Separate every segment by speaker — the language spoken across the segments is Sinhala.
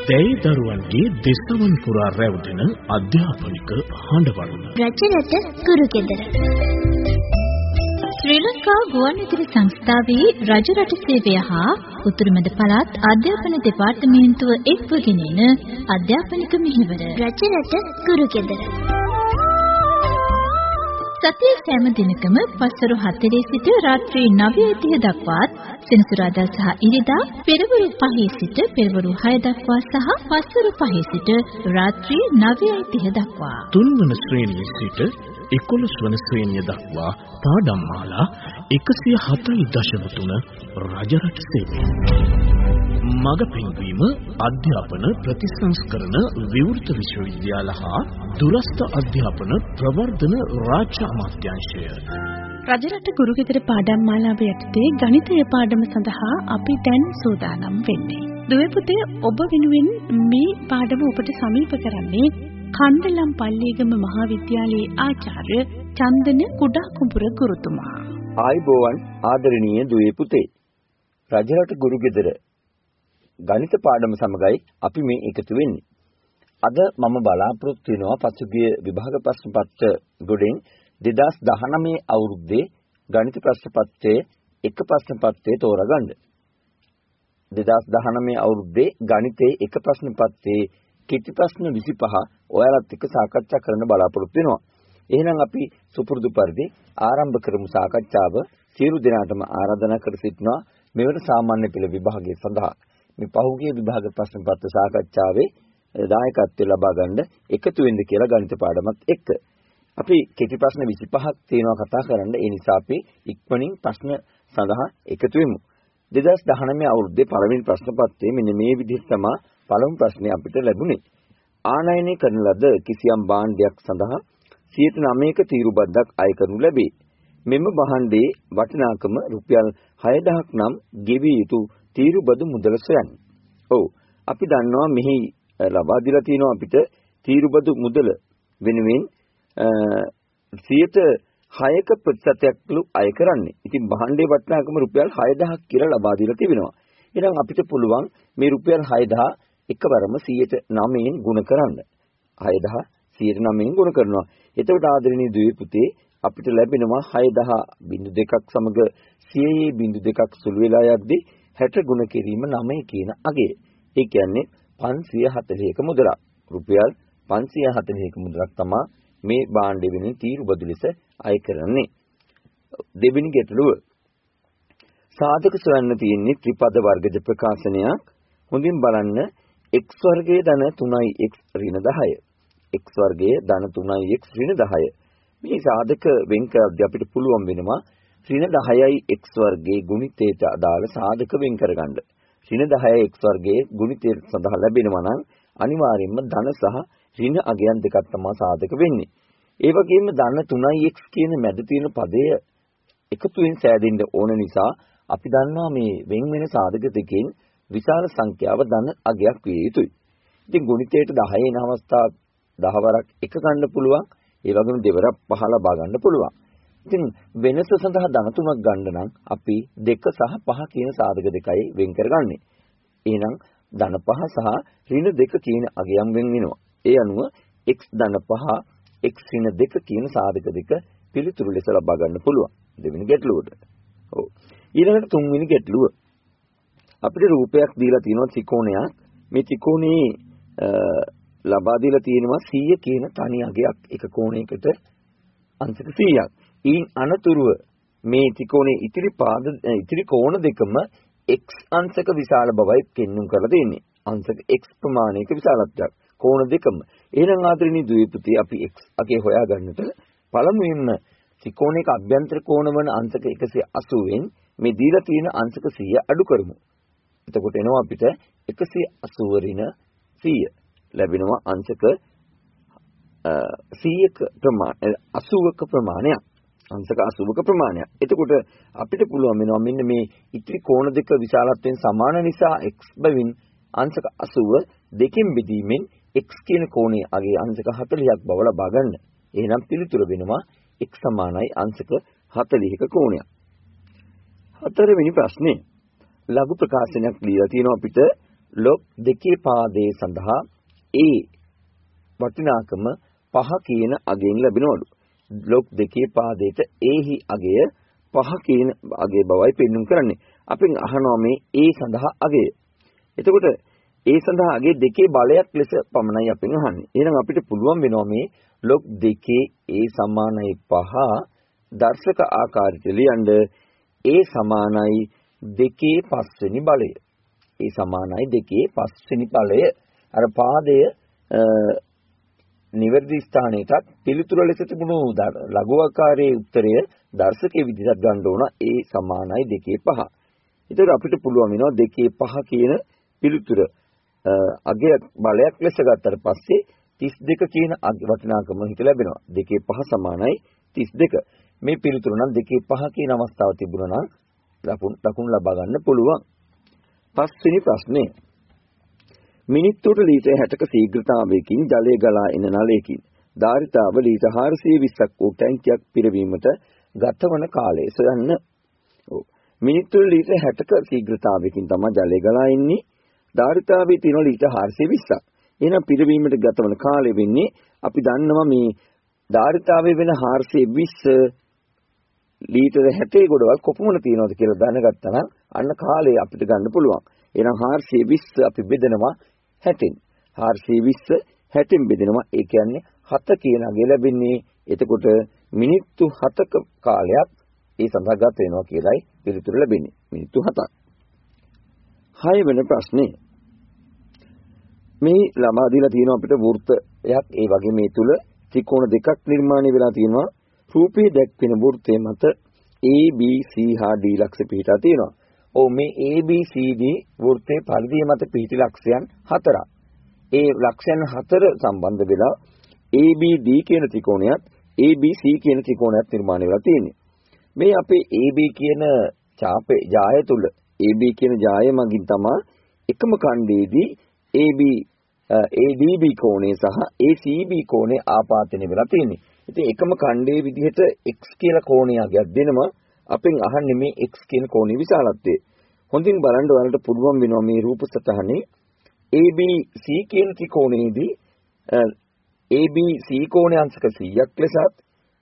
Speaker 1: දැයි දරුවන්ගේ දෙස්තවන් පුරා රැවටෙන අධ්‍යාපනික හඬවන්න.
Speaker 2: රචනට ගුරුගෙදර. ශ්‍රී ලංකා ගුවන්විදුලි සංස්ථාවේ රජරට සේවය හා උතුරුමැද පළාත් අධ්‍යාපන දෙපාර්තමේන්තුව එක්වගෙන එන අධ්‍යාපනික මෙහෙවර. රචනට ගුරුගෙදර. සතියේ සෑම දිනකම පස්වරු 4 සිට රාත්‍රී 9:30 දක්වාත් සෙනසුරාදා සහ ඉරිදා පෙරවරු 5 සිට පෙරවරු 6 දක්වා සහ පස්වරු 5 සිට රාත්‍රී 9:30 දක්වා.
Speaker 1: තුන්වන ශ්‍රේණිය සිට 11 වන ශ්‍රේණිය දක්වා පාඩම් මාලා 140.3 රජරට සේවය. මග පෙන්වීම අධ්‍යාපන ප්‍රතිසංස්කරණ විවෘත විශ්වවිද්‍යාල හා දුරස්ථ අධ්‍යාපන ප්‍රවර්ධන රාජ්‍ය අමාත්‍යාංශය.
Speaker 3: රජරට ගුරුගෙදර පාඩම් මාලාව යටතේ ගණිතය පාඩම සඳහා අපි දැන් සූදානම් වෙන්නේ. දුවේ පුතේ, ඔබ වෙනුවෙන් මේ පාඩම ඔබට සමීප කරන්නේ කණ්ඩලම් පල්ලියගම මහාවිද්‍යාලයේ ආචාර්ය චන්දන කුඩා කුඹුර ගුරුතුමා.
Speaker 4: ආයුබෝවන් ආදරණීය දුවේ පුතේ. රජරට ගුරුගෙදර ගණිත පාඩම සමගයි අපි මේ එකතු වෙන්නේ. අද මම බලාපොරොත්තු වෙනවා පසුගිය විභාග ප්‍රශ්න පත්‍ර ගොඩෙන් 2019 අවුරුද්දේ ගණිත ප්‍රශ්න පත්‍රයේ එක ප්‍රශ්න පත්‍රය තෝරගන්න. 2019 අවුරුද්දේ ගණිතයේ එක ප්‍රශ්න පත්‍රයේ කෙටි ප්‍රශ්න 25 ඔයාලත් එක්ක සාකච්ඡා කරන්න බලාපොරොත්තු වෙනවා. එහෙනම් අපි සුපුරුදු පරිදි ආරම්භ කරමු සාකච්ඡාව. සියලු දෙනාටම ආරාධනා කර සිටිනවා මෙවර සාමාන්‍ය පෙළ විභාගය සඳහා මේ පහුගිය විභාග ප්‍රශ්න පත්‍ර සාකච්ඡාවේ දායකත්වය ලබා ගන්න එකතු වෙන්න කියලා ගණිත පාඩමත් එක්ක. අපි කෙටි ප්‍රශ්න 25ක් තියෙනවා කතා කරන්න. ඒ නිසා අපි ඉක්මනින් ප්‍රශ්න සඳහා එකතු වෙමු. 2019 අවුරුද්දේ පළවෙනි ප්‍රශ්න පත්‍රයේ මෙන්න මේ විදිහට තමයි පළමු ප්‍රශ්නේ අපිට ලැබුණේ. ආනයනය කරන ලද කිසියම් භාණ්ඩයක් සඳහා 9%ක තීරු බද්දක් අය කරනු ලැබේ. මෙම භාණ්ඩයේ වටිනාකම රුපියල් 6000ක් නම් ගෙවිය යුතු තීරු බදු මුදල සොයන්න. ඔව්, අපි දන්නවා මෙහි ලබා දීලා තියෙනවා අපිට තීරු බදු මුදල වෙනුවෙන් 6%ක ප්‍රතිශතයක්ලු අය කරන්නේ. ඉතින් භාණ්ඩයේ වටිනාකම රුපියල් 6000ක් කියලා ලබා දීලා තිබෙනවා. එහෙනම් අපිට පුළුවන් මේ රුපියල් 6000 එකවරම 109න් ගුණ කරන්න. 6000 109න් ගුණ කරනවා. එතකොට ආදරණීය දුවේ පුතේ අපිට ලැබෙනවා 6000.2ක් සමග 100.2ක් සුළු වෙලා යද්දී 60 ගුණ කිරීම 9 කියන අගය. ඒ කියන්නේ 540ක මුදලක්. රුපියල් 540ක මුදලක් තමයි මේ භාණ්ඩ වෙනුවෙන් තීරු බදු ලෙස අය කරන්නේ. දෙවෙනි ගැටලුව. සාධක සොයන්න තියෙන්නේ ත්‍රිපද වර්ගජ ප්‍රකාශනයක්. හොඳින් බලන්න x වර්ගයේ ධන 3x ඍණ 10. x වර්ගයේ ධන 3x ඍණ 10. මේ සාධක වෙන් කරද්දී අපිට පුළුවන් වෙනවා ඍණ 10යි x වර්ගයේ ගුණිතයට අදාළ සාධක වෙන් කරගන්න. ඍණ 10යි x වර්ගයේ ගුණිතයට සඳහා ලැබෙනවා නම් අනිවාර්යයෙන්ම ධන සහ ඍණ අගයන් දෙකක් තමයි සාධක වෙන්නේ. ඒ වගේම ධන 3x කියන මැද තියෙන පදය එකතුවෙන් සෑදෙන්න ඕන නිසා අපි දන්නවා මේ වෙන් වෙන සාධක දෙකෙන් විශාල සංඛ්‍යාව ධන අගයක් විය යුතුයි. ඉතින් ගුණිතයට 10 එන අවස්ථා 10 වරක් එක ගන්න පුළුවන්. ඒ වගේම දෙවරක් 5 ලබා ගන්න පුළුවන්. ඉතින් වෙනස සඳහා ධන 3ක් ගන්න නම් අපි 2 සහ 5 කියන සාධක දෙකයි වෙන් කරගන්නේ. එහෙනම් ධන 5 සහ ඍණ 2 කියන අගයන් වෙන් වෙනවා. ඒ අනුව x ධන 5 x ඍණ 2 කියන සාධක දෙක පිළිතුරු ලෙස ලබා ගන්න පුළුවන්. දෙවෙනි ගැටලුවට. ඔව්. ඊළඟට තුන්වෙනි ගැටලුව. අපිට රූපයක් දීලා තියෙනවා ත්‍රිකෝණයක්. මේ ත්‍රිකෝණේ ලබා දීලා තියෙනවා 100 කියන තනි අගයක් එක කෝණයකට අංශක 100ක්. ඊන් අනතුරුව මේ ත්‍රිකෝණයේ ඉතිරි කෝණ දෙකම x අංශක විශාල බවයි පෙන්වුම් කරලා දෙන්නේ. අංශක x ප්‍රමාණයක විශාලත්වයක් කෝණ දෙකම. එහෙනම් ආදරණීය දුවේ පුතේ අපි x අගේ හොයාගන්නට පළමුවෙන්ම ත්‍රිකෝණයක අභ්‍යන්තර කෝණ වන අංශක 180න් මේ දීලා තියෙන අංශක 100 අඩු කරමු. එතකොට එනවා අපිට 180 ඍණ 100 ලැබෙනවා අංශක 100ක ප්‍රමාණය 80ක ප්‍රමාණයක්. අංශක 80ක ප්‍රමාණයක්. එතකොට අපිට පුළුවන් වෙනවා මෙන්න මේ ඉතිරි කෝණ දෙක විශාලත්වයෙන් සමාන නිසා x බැවින් අංශක 80 දෙකෙන් බෙදීමෙන් x කියන කෝණයේ අගේ අංශක 40ක් බව ලබා ගන්න. එහෙනම් පිළිතුර වෙනවා x සමානයි අංශක 40ක කෝණයක්. හතරවෙනි ප්‍රශ්නේ. ලඝු ප්‍රකාශනයක් ලියලා තියෙනවා අපිට ලොක් දෙකේ පාදයේ සඳහා ඒ වටිනාකම 5 කියන අගයෙන් ලැබෙනවලු. ලොක් දෙකේ පාදයට ඒහි අගය 5 කියන අගය බවයි පෙන්වුම් කරන්නේ. අපෙන් අහනවා මේ ඒ සඳහා අගය. එතකොට ඒ සඳහා අගය දෙකේ බලයක් ලෙස පමණයි අපෙන් අහන්නේ. එහෙනම් අපිට පුළුවන් වෙනවා මේ ලොක් දෙකේ ඒ සමානයි 5 දර්ශක ආකාරයට ලියන්න ඒ සමානයි 2/5 වෙනි බලය. ඒ සමානයි 2/5 වෙනි බලය. අර පාදය නිවැරදි ස්ථානයටත් පිළිතුර ලෙස තිබුණු ලඝු ආකාරයේ උත්තරය දර්ශකයේ විදිහට ගන්න ඕන. ඒ සමානයි 2/5. ඒතර අපිට පුළුවන් වෙනවා 2/5 කියන පිළිතුර අගයක් බලයක් ලෙස ගත්තට පස්සේ 32 කියන වටිනාකම හිත ලැබෙනවා. 2/5 සමානයි 32. මේ පිළිතුර නම් 2/5 කියන අවස්ථාව තිබුණා නම් ලකුණු ලබා ගන්න පුළුවන්. පස්වෙනි ප්‍රශ්නේ. මිනිත්තුවට ලීටර් 60ක ශීඝ්‍රතාවයකින් ජලය ගලා එන නලයකින් ධාරිතාව ලීටර් 420ක් වූ ටැංකියක් පිරවීමට ගතවන කාලය සොයන්න. මිනිත්තුවට ලීටර් 60ක ශීඝ්‍රතාවයකින් තමයි ජලය ගලා එන්නේ. ධාරිතාවයේ තියෙන ලීටර් 420ක්. එහෙනම් පිරවීමට ගතවන කාලය වෙන්නේ අපි දන්නවා මේ ධාරිතාවයේ වෙන 420 ලීටර් 60 ගොඩවල් කොපමණ තියෙනවද කියලා දැනගත්තා නම් අන්න කාලය අපිට ගන්න පුළුවන්. එහෙනම් 420 අපි බෙදනවා 60න්. 420 60න් බෙදෙනවා. ඒ කියන්නේ 7 කියන අගය ලැබෙන්නේ. එතකොට මිනිත්තු 7ක කාලයක් ඒ සඳහා ගත වෙනවා කියලායි පිළිතුර ලැබෙන්නේ. මිනිත්තු 7ක්. 6 වෙනි ප්‍රශ්නේ. මේ ළමා දීලා තියෙනවා අපිට වෘත්තයක්. ඒ වගේ මේ තුල ත්‍රිකෝණ දෙකක් නිර්මාණය වෙලා තියෙනවා. රූපයේ දැක්වෙන වෘත්තය මත A B C හා D ලක්ෂ පිහිටා තියෙනවා. මේ A B C D වෘත්තයේ පරිධිය මත පිහිටි ලක්ෂයන් 4ක්. ඒ ලක්ෂයන් 4 සම්බන්ධ වෙලා ABD කියන ත්‍රිකෝණයත් ABC කියන ත්‍රිකෝණයත් නිර්මාණය වෙලා තියෙන්නේ. මේ අපේ AB කියන ඡාපේ ජාය තුල AB කියන ජාය මගින් තමයි එකම ඛණ්ඩයේදී ADB කෝණය සහ ACB කෝණය ආපාතනය වෙලා තියෙන්නේ. ඉතින් එකම ඛණ්ඩයේ විදිහට X කියලා කෝණයක් දෙනවා. අපෙන් අහන්නේ මේ X කියන කෝණයේ විශාලත්වය. හොඳින් බලන්න ඔයාලට පුළුවන් වෙනවා මේ රූප සටහනේ ABC කියන ත්‍රිකෝණයේදී ABC කෝණය අංශක 100ක් ලෙසත්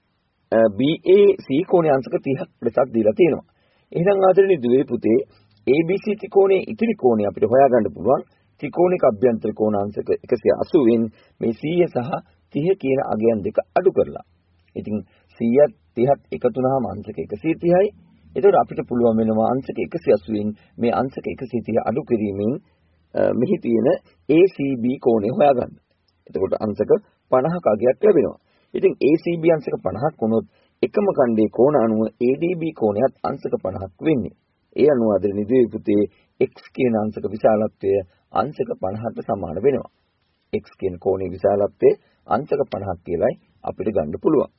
Speaker 4: BAC කෝණය අංශක 30ක් ලෙසත් දීලා තියෙනවා. එහෙනම් ආදරණීය දුවේ පුතේ ABC ත්‍රිකෝණයේ ඉතිරි කෝණය අපිට හොයාගන්න පුළුවන්. ත්‍රිකෝණික අභ්‍යන්තර කෝණාංශක 180න් මේ 100 සහ 30 කියන අගයන් දෙක අඩු කරලා. ඉතින් 100ත් 30ත් එකතු වුණාම අංශක 130යි. ඒතකොට අපිට පුළුවන් වෙනවා අංශක 180න් මේ අංශක 130 අඩු කිරීමෙන් මෙහි තියෙන ACB කෝණය හොයාගන්න. එතකොට අංශක 50ක අගයක් ලැබෙනවා. ඉතින් ACB අංශක 50ක් වුණොත් එකම ඛණ්ඩයේ කෝණ අනුව ADB කෝණයත් අංශක 50ක් වෙන්නේ. ඒ අනුව ආදරණීය දේ පුතේ X කියන අංශක විශාලත්වය අංශක 50ට සමාන වෙනවා. X කියන කෝණයේ විශාලත්වය අංශක 50ක් කියලායි අපිට ගන්න පුළුවන්.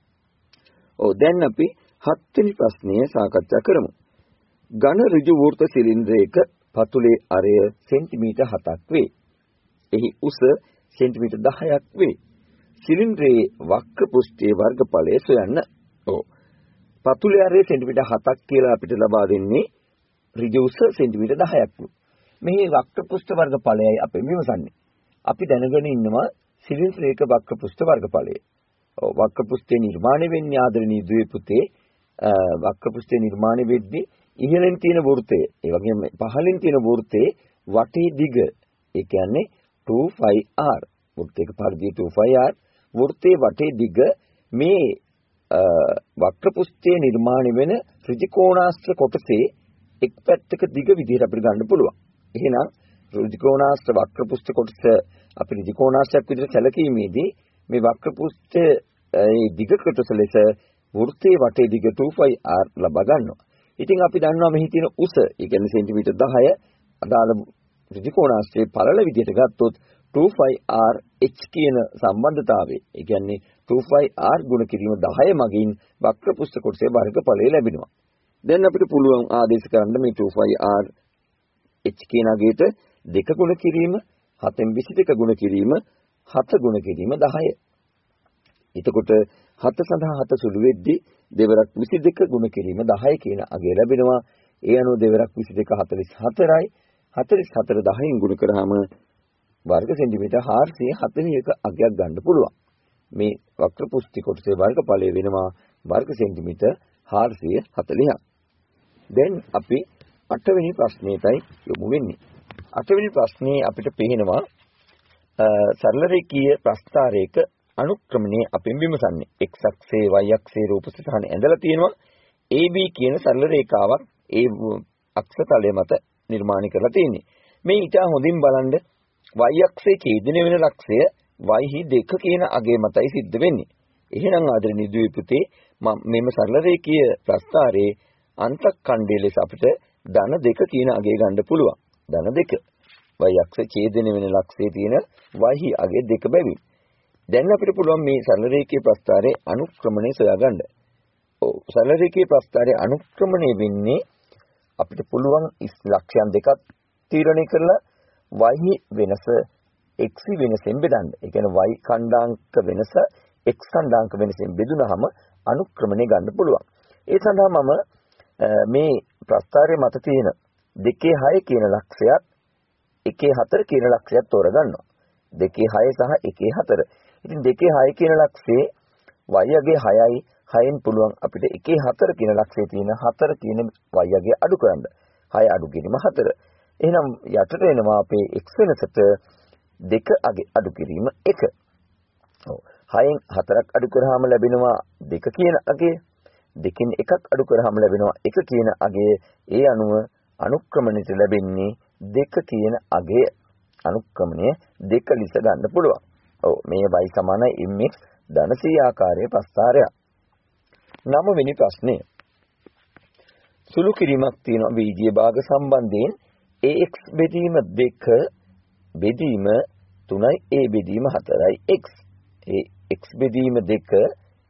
Speaker 4: දැන් අපි 7 වෙනි ප්‍රශ්නය සාකච්ඡා කරමු. ඝන ඍජු වෘත්ත සිලින්ඩරයක පතුලේ අරය සෙන්ටිමීටර් 7ක් වේ. එහි උස සෙන්ටිමීටර් 10ක් වේ. සිලින්ඩරයේ වක්‍ර පෘෂ්ඨයේ වර්ගඵලය සොයන්න. පතුලේ අරය සෙන්ටිමීටර් 7ක් කියලා අපිට ලබා දෙන්නේ ඍජු උස සෙන්ටිමීටර් 10ක්. මේ වක්‍ර පෘෂ්ඨ වර්ගඵලයයි අපි විමසන්නේ. අපි දැනගෙන ඉන්නවා සිලින්ඩරයක වක්‍ර පෘෂ්ඨ වර්ගඵලය. වක්‍ර පෘෂ්ඨේ නිර්මාණය වෙන්නේ ආදරණීය දුවේ පුතේ වක්‍ර පෘෂ්ඨේ නිර්මාණය වෙද්දී ඉහළින් තියෙන වෘත්තය ඒ වගේම පහළින් තියෙන වෘත්තේ වටේ දිග ඒ කියන්නේ 2πr වෘත්තයක පරිධිය 2πr වෘත්තේ වටේ දිග මේ වක්‍ර පෘෂ්ඨයේ නිර්මාණය වෙන ත්‍රිකෝණාස්ත්‍ර කොටසේ එක් පැත්තක දිග විදිහට අපිට ගන්න පුළුවන්. එහෙනම් ත්‍රිකෝණාස්ත්‍ර වක්‍ර පෘෂ්ඨ කොටස අපි ත්‍රිකෝණාස්ත්‍රයක් විදිහට සැලකීමේදී මේ වක්‍ර පෘෂ්ඨයේ දිග කොටස ලෙස වෘත්තයේ වටේ දිග 2πr ලබා ගන්නවා. ඉතින් අපි දන්නවා මෙහි තියෙන උස, ඒ කියන්නේ සෙන්ටිමීටර් 10 අදාළ ත්‍රිකෝණාස්ත්‍රයේ පළල විදිහට ගත්තොත් 2πrh කියන සම්බන්ධතාවය. ඒ කියන්නේ 2πr ගුණ කිරීම 10 මගින් වක්‍ර පෘෂ්ඨ කොටසේ වර්ගඵලය ලැබෙනවා. දැන් අපිට පුළුවන් ආදේශ කරන්න මේ 2πrh කියන අගයට 2 ගුණ කිරීම, 7න් 22 ගුණ කිරීම, 7 ගුණ කිරීම 10. එතකොට 7 සඳහා 7 සුළු වෙද්දී දෙවරක් 22 ගුණ කිරීම 10 කියන අගය ලැබෙනවා. ඒ අනුව දෙවරක් 22 44යි. 44 10න් ගුණ කරාම වර්ග සෙන්ටිමීටර් 441 අගයක් ගන්න පුළුවන්. මේ වක්‍ර පුස්ති කොටසේ වර්ගඵලය වෙනවා වර්ග සෙන්ටිමීටර් 440ක්. දැන් අපි 8 වෙනි ප්‍රශ්නයටයි යොමු වෙන්නේ. 8 වෙනි ප්‍රශ්නේ අපිට පේනවා සරල රේඛීය ප්‍රස්ථාරයක අනුක්‍රමණය අපෙන් විමසන්නේ. x අක්ෂයේ y අක්ෂයේ රූප සටහන ඇඳලා තියෙනවා. AB කියන සරල රේඛාවක් ඒ අක්ෂ තලය මත නිර්මාණය කරලා තියෙන්නේ. මේ ඊට හොඳින් බලන්න y අක්ෂයේ ඡේදනය වෙන ලක්ෂය y හි 2 කියන අගය මතයි සිද්ධ වෙන්නේ. එහෙනම් ආදරණීය දුවේ පුතේ මෙම සරල රේඛීය ප්‍රස්ථාරයේ අන්තක්ඛණ්ඩය ලෙස අපිට ධන 2 කියන අගය ගන්න පුළුවන්. ධන 2. y අක්ෂ ඡේදනය වෙන ලක්ෂයේ තියෙන y හි අගය 2 බැවින්. දැන් අපිට පුළුවන් මේ සරල රේඛීය ප්‍රස්ථාරයේ අනුක්‍රමණය සොයාගන්න. ඔව් සරල රේඛීය ප්‍රස්ථාරයේ අනුක්‍රමණය වෙන්නේ අපිට පුළුවන් ලක්ෂයන් දෙකක් තීරණය කරලා y හි වෙනස x හි වෙනසෙන් බෙදන්න. ඒ කියන්නේ y ඛණ්ඩාංක වෙනස x ඛණ්ඩාංක වෙනසෙන් බෙදුනහම අනුක්‍රමණය ගන්න පුළුවන්. ඒ සඳහා මම මේ ප්‍රස්ථාරයේ මත තියෙන 2.6 කියන ලක්ෂයත් 1.4 කියන ලක්ෂයත් තෝරගන්නවා. 2.6 සහ 1.4. ඉතින් 2.6 කියන ලක්ෂයේ y අගේ 6යි 6න් පුළුවන් අපිට 1.4 කියන ලක්ෂයේ තියෙන 4 කියන y අගේ අඩු කරන්න. 6 අඩු කිරීම 4. එහෙනම් යටට එනවා අපේ x වෙනසට 2 අගේ අඩු කිරීම 1. ඔව් 6න් 4ක් අඩු කරාම ලැබෙනවා 2 කියන අගය. 2කින් 1ක් අඩු කරාම ලැබෙනවා 1 කියන අගය. ඒ අනුව අනුක්‍රමණයට ලැබෙන්නේ 2 කියන අගය. අනුක්‍රමණය 2 ලෙස ගන්න පුළුවන්. ඔව් මේ y සමානයි mx ධන c ආකාරයේ ප්‍රස්ථාරයක්. 9 වෙනි ප්‍රශ්නේ. සුළු කිරීමක් තියෙනවා බීජීය භාග සම්බන්ධයෙන් ax බෙදීම 2 බෙදීම 3යි a බෙදීම 4යි x. x බෙදීම 2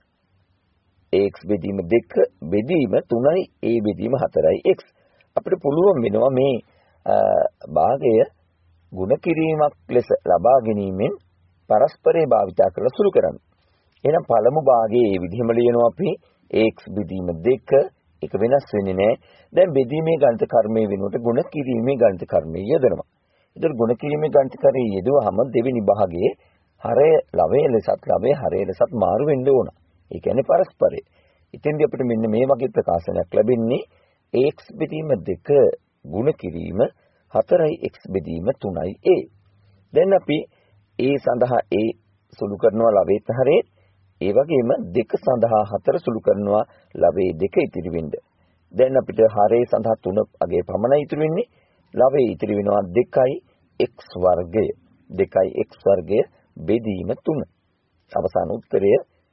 Speaker 4: ax බෙදීම 2 බෙදීම 3යි a බෙදීම 4යි x. අපිට පුළුවන් වෙනවා මේ භාගය ගුණ කිරීමක් ලෙස ලබා ගැනීමෙන් පරස්පරේ භාවිතා කරලා සුළු කරන්න. එහෙනම් පළමු භාගයේ මේ විදිහම ලියනවා අපි ax බෙදීම 2 එක වෙනස් වෙන්නේ නැහැ. දැන් බෙදීමේ ගණිත කර්මයේ වෙනුවට ගුණ කිරීමේ ගණිත කර්මය යෙදෙනවා. ඒතර ගුණ කිරීමේ ගණිත කර්මය යෙදුවහම දෙවෙනි භාගයේ හරය ලවයේ ලෙසත් ලවයේ හරය ලෙසත් මාරු වෙන්න ඕන. ඒ කියන්නේ පරස්පරේ. ඉතින්දී අපිට මෙන්න මේ වගේ ප්‍රකාශනයක් ලැබෙන්නේ ax බෙදීම 2 ගුණ කිරීම 4යි x බෙදීම 3යි a. දැන් අපි a සඳහා a සුළු කරනවා ලවයේ හරේ. ඒ වගේම 2 සඳහා 4 සුළු කරනවා ලවයේ 2 ඉතිරි වෙන්න. දැන් අපිට හරේ සඳහා 3 අගේ පමණයි ඉතිරි වෙන්නේ. ලවයේ ඉතිරි වෙනවා 2යි x වර්ගය. 2යි x වර්ගය බෙදීම 3. අවසාන උත්තරය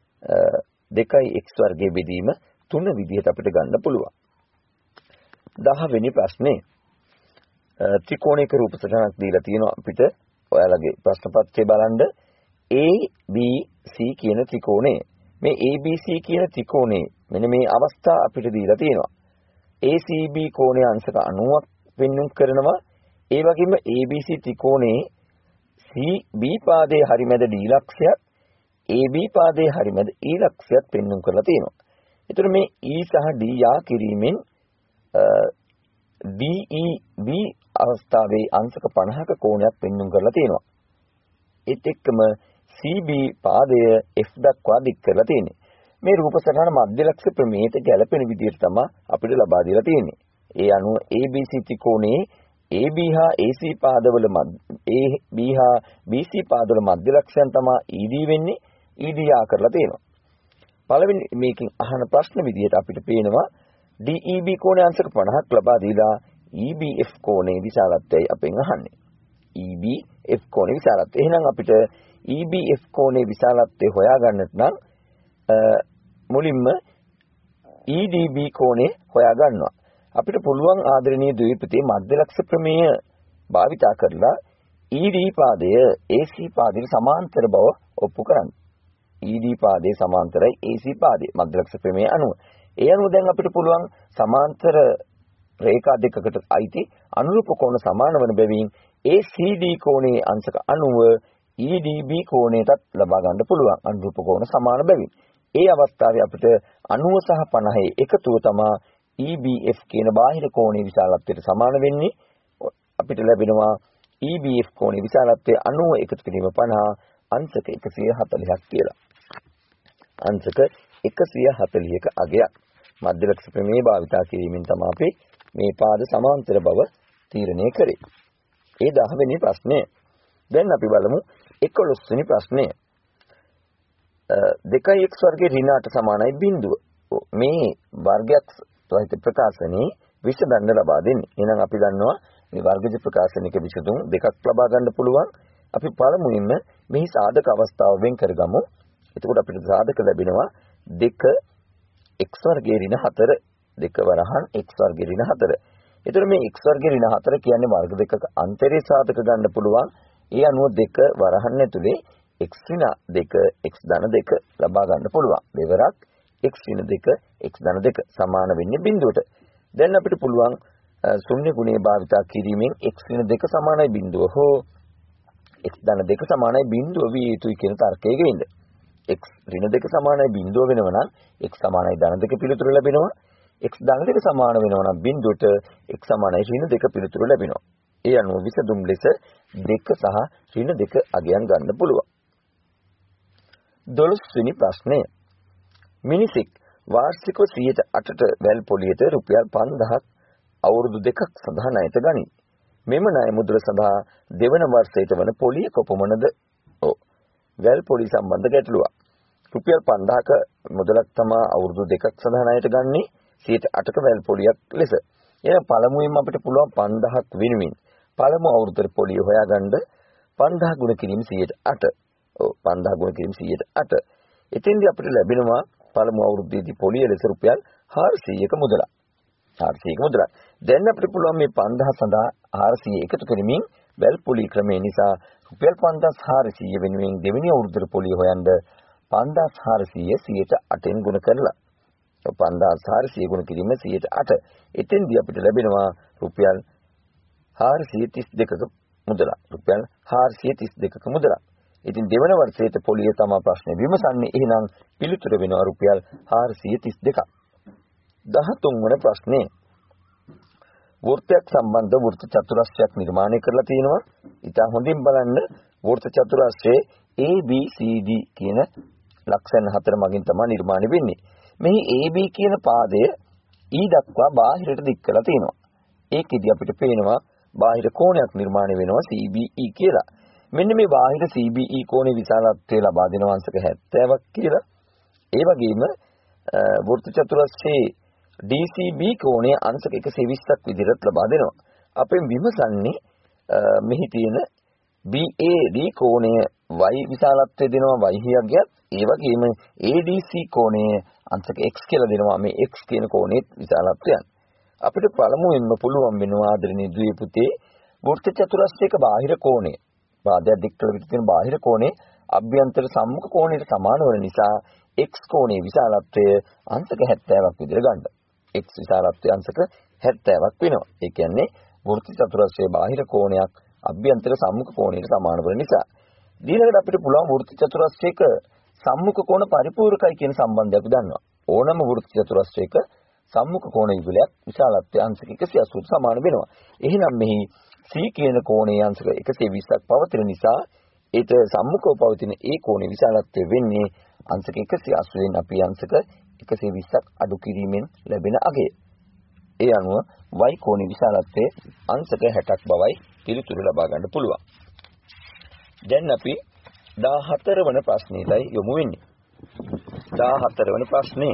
Speaker 4: 2යි x වර්ගය බෙදීම 3 විදිහට අපිට ගන්න පුළුවන්. 10 වෙනි ප්‍රශ්නේ. ත්‍රිකෝණයක රූප සටහනක් දීලා තියෙනවා අපිට. ඔයාලගේ ප්‍රශ්න පත්‍රය බලන්න. ABC කියන ත්‍රිකෝණය. මේ ABC කියන ත්‍රිකෝණේ මෙන්න මේ අවස්ථා අපිට දීලා තියෙනවා. ACB කෝණයේ අංශක 90ක් වෙන්නුම් කරනවා. ඒ වගේම ABC ත්‍රිකෝණේ CB පාදයේ හරිමැද D ලක්ෂයත් AB පාදයේ හරිමැද E ලක්ෂයත් පෙන්වුම් කරලා තියෙනවා. ඒතර මේ E සහ D යා කිරීමෙන් DEB අවස්ථාවේ අංශක 50ක කෝණයක් පෙන්වුම් කරලා තියෙනවා. ඒත් එක්කම CB පාදය F දක්වා දික් කරලා තියෙන්නේ. මේ රූප සටහන මධ්‍ය ලක්ෂ ප්‍රමේයයට ගැලපෙන විදිහට තමයි අපිට ලබා දීලා තියෙන්නේ. ඒ අනුව ABC ත්‍රිකෝණයේ AB හා AC පාදවල AB හා BC පාදවල මධ්‍ය ලක්ෂයන් තමයි ED වෙන්නේ. ED යා කරලා තියෙනවා. පළවෙනි මේකෙන් අහන ප්‍රශ්න විදිහට අපිට පේනවා DEB කෝණයේ අංශක 50ක් ලබා දීලා EBF කෝණයේ විශාලත්වයයි අපෙන් අහන්නේ. EBF කෝණයේ විශාලත්වය. එහෙනම් අපිට EBF කෝණයේ විශාලත්වය හොයාගන්නට නම් මුලින්ම EDB කෝණය හොයා ගන්නවා. අපිට පුළුවන් ආදරණීය ද්විපතී මධ්‍ය ලක්ෂ ප්‍රමේය භාවිතා කරලා ED පාදය AC පාදයට සමාන්තර බව ඔප්පු කරන්න. ED පාදයේ සමාන්තරයි AC පාදයේ මධ්‍ය ලක්ෂ ප්‍රමේය අනුව. ඒ අනුව දැන් අපිට පුළුවන් සමාන්තර රේඛා දෙකකට අයිති අනුරූප කෝණ සමාන වන බැවින් ACD කෝණයේ අංශක 90 EDB කෝණයටත් ලබා ගන්න පුළුවන් අනුරූප කෝණ සමාන බැවින්. ඒ අවස්ථාවේ අපිට 90 සහ 50 එකතුව තමයි EBF කියන බාහිර කෝණයේ විශාලත්වයට සමාන වෙන්නේ. අපිට ලැබෙනවා EBF කෝණේ විශාලත්වය 90 එකතු කිරීම 50 අංශක 140ක් කියලා. අංශක 140ක අගයක්. මධ්‍යලක්ෂ ප්‍රමේය භාවිතා කිරීමෙන් තමයි අපි මේ පාද සමාන්තර බව තීරණය කරේ. ඒ 10 වෙනි ප්‍රශ්නය. දැන් අපි බලමු 11 වෙනි ප්‍රශ්නය. 2x වර්ගයේ ඍණ 8 සමානයි බිඳුව. මේ වර්ගයක් සහිත ප්‍රකාශනයේ විසඳන්න ලබා දෙන්නේ. එහෙනම් අපි දන්නවා මේ වර්ගජ ප්‍රකාශනික විසඳුම් දෙකක් ලබා ගන්න පුළුවන්. අපි පළමුවෙන්ම මෙහි සාධක අවස්ථාව වෙන් කරගමු. එතකොට අපිට සාධක ලැබෙනවා 2x වර්ගයේ ඍණ 4 2 වරහන් x වර්ගයේ ඍණ 4. එතකොට මේ x වර්ගයේ ඍණ 4 කියන්නේ වර්ග දෙකක අන්තරේ සාධක ගන්න පුළුවන්. ඒ අනුව 2 වරහන් ඇතුලේ x ඍණ 2 x ධන 2 ලබා ගන්න පුළුවන්. දෙවරක් x ඍණ 2 x ධන 2 සමාන වෙන්නේ බිඳුවට. දැන් අපිට පුළුවන් ශුන්‍ය ගුණය භාවිතා කිරීමෙන් x ඍණ 2 සමානයි බිඳුව හෝ x ධන 2 සමානයි බිඳුව විය යුතුයි කියන තර්කයේ ගේන්න. x ඍණ 2 සමානයි බිඳුව වෙනවා නම් x සමානයි ධන 2 පිළිතුර ලැබෙනවා. x ධන 2 සමාන වෙනවා නම් බිඳුවට x සමානයි ඍණ 2 පිළිතුර ලැබෙනවා. ඒ අනුව විසඳුම් ලෙස 2 සහ ඍණ 2 අගයන් ගන්න පුළුවන්. 12 වෙනි ප්‍රශ්නය. මිනිසෙක් වාර්ෂිකව 108ට වැල් පොලියට රුපියල් 5000ක් අවුරුදු 2ක් සඳහා ණයට ගනී. මෙම ණය මුදල සඳහා දෙවන වර්ෂයට වන පොලිය කොපමණද? වැල් පොලිය සම්බන්ධ ගැටලුවක්. රුපියල් 5000ක මුදලක් තමයි අවුරුදු 2ක් සඳහා ණයට ගන්නේ 108ක වැල් පොලියක් ලෙස. එහෙනම් පළමුවෙන්ම අපිට පුළුවන් 5000ක් වෙනුවෙන් පළමු අවුරුද්දේ පොලිය හොයාගන්න 5000 ගුණ කිරීම 108. 5000 ගුණ කිරීම 108. එතෙන්දී අපිට ලැබෙනවා පළමු අවුරුද්දේදී පොලිය ලෙස රුපියල් 400ක මුදලක්. 400ක මුදලක්. දැන් අපිට පුළුවන් මේ 5000 සඳහා 400 එකතු කරමින් වැල් පොලිය ක්‍රමය නිසා රුපියල් 5400 වෙනුවෙන් දෙවෙනි අවුරුද්දේ පොලිය හොයන්න 5400 108න් ගුණ කරලා 5400 ගුණ කිරීම 108. එතෙන්දී අපිට ලැබෙනවා රුපියල් 432ක මුදලක්. රුපියල් 432ක මුදලක්. ඉතින් දෙවන වර්ෂයේ පොලිය තමයි ප්‍රශ්නේ විමසන්නේ. එහෙනම් පිළිතුර වෙනවා රුපියල් 432ක්. 13 වන ප්‍රශ්නේ. වෘත්තයක් සම්බන්ධ වෘත්ත චතුරස්‍රයක් නිර්මාණය කරලා තියෙනවා. ඉතින් හොඳින් බලන්න වෘත්ත චතුරස්‍රයේ ABCD කියන ලක්ෂණ 4 මගින් තමයි නිර්මාණය වෙන්නේ. මෙහි AB කියන පාදය E දක්වා බාහිරට දික් කරලා තියෙනවා. ඒකෙදි අපිට පේනවා බාහිර කෝණයක් නිර්මාණය වෙනවා CBE කියලා. මෙන්න මේ බාහිර CBE කෝණේ විශාලත්වය ලබා දෙන අංශක 70ක් කියලා. ඒ වගේම වෘත්ත චතුරස්‍රයේ DCB කෝණයේ අංශක 120ක් විදිහට ලබා දෙනවා. අපෙන් විමසන්නේ මෙහි තියෙන BAD කෝණයේ y විශාලත්වය දෙනවා y හියග්ගයක්. ඒ වගේම ADC කෝණයේ අංශක x කියලා දෙනවා. මේ x කියන කෝණයේ විශාලත්වයන්. අපිට පළමුවෙන්ම පුළුවන් වෙනවා ආදරණීය දුවේ පුතේ වෘත්ත චතුරස්‍රයක බාහිර කෝණය පාදයක් දික් කළ විට තියෙන බාහිර කෝණය අභ්‍යන්තර සම්මුඛ කෝණයට සමාන වන නිසා x කෝණයේ විශාලත්වය අංශක 70ක් විදිහට ගන්න. x විශාලත්වය අංශක 70ක් වෙනවා. ඒ කියන්නේ වෘත්ත චතුරස්‍රයේ බාහිර කෝණයක් අභ්‍යන්තර සම්මුඛ කෝණයට සමාන වන නිසා. ඊළඟට අපිට පුළුවන් වෘත්ත චතුරස්‍රයක සම්මුඛ කෝණ පරිපූර්ණකයි කියන සම්බන්ධය අපි දන්නවා. ඕනම වෘත්ත චතුරස්‍රයක සම්මුඛ කෝණ යුගලයක් විශාලත්වය අංශක 180ට සමාන වෙනවා. එහෙනම් මෙහි C කියන කෝණයේ අංශක 120ක් පවතින නිසා ඒට සම්මුඛව පවතින ඒ කෝණයේ විශාලත්වය වෙන්නේ අංශක 180ෙන් අපි අංශක 120ක් අඩු කිරීමෙන් ලැබෙන අගය. ඒ අනුව y කෝණයේ විශාලත්වය අංශක 60ක් බවයි පිළිතුරු ලබා ගන්න පුළුවන්. දැන් අපි 14 වන ප්‍රශ්නෙටයි යොමු වෙන්නේ. 14 වන ප්‍රශ්නේ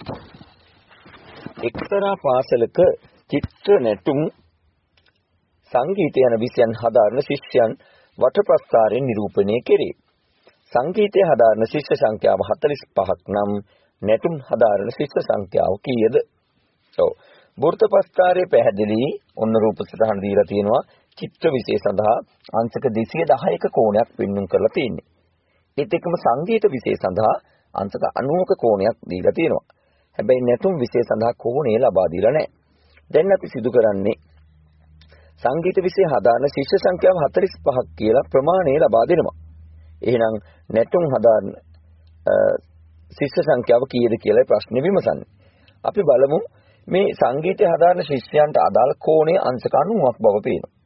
Speaker 4: එක්තරා පාසලක චිත්‍ර නැටුම් සංගීතය යන විෂයන් හදාරන ශිෂ්‍යයන් වටප්‍රස්ථාරයෙන් නිරූපණය කෙරේ. සංගීතය හදාරන ශිෂ්‍ය සංඛ්‍යාව 45ක් නම් නැටුම් හදාරන ශිෂ්‍ය සංඛ්‍යාව කීයද? වෘත්තප්‍රස්ථාරයේ පැහැදිලි ඔන්න රූප සටහන් දීලා තියෙනවා. චිත්‍ර විෂය සඳහා අංශක 210ක කෝණයක් පෙන්වුම් කරලා තියෙන්නේ. ඒත් එක්කම සංගීත විෂය සඳහා අංශක 90ක කෝණයක් දීලා තියෙනවා. හැබැයි නැටුම් විෂය සඳහා කෝණය ලබා දීලා නැහැ. දැන් අපි සිදු කරන්නේ සංගීත විෂය හදාරන ශිෂ්‍ය සංඛ්‍යාව 45ක් කියලා ප්‍රමාණය ලබා දෙනවා. එහෙනම් නැටුම් හදාරන ශිෂ්‍ය සංඛ්‍යාව කීයද කියලා ප්‍රශ්නේ විමසන්නේ. අපි බලමු මේ සංගීතය හදාරන ශිෂ්‍යයන්ට අදාළ කෝණය අංශක 90ක් බව පේනවා.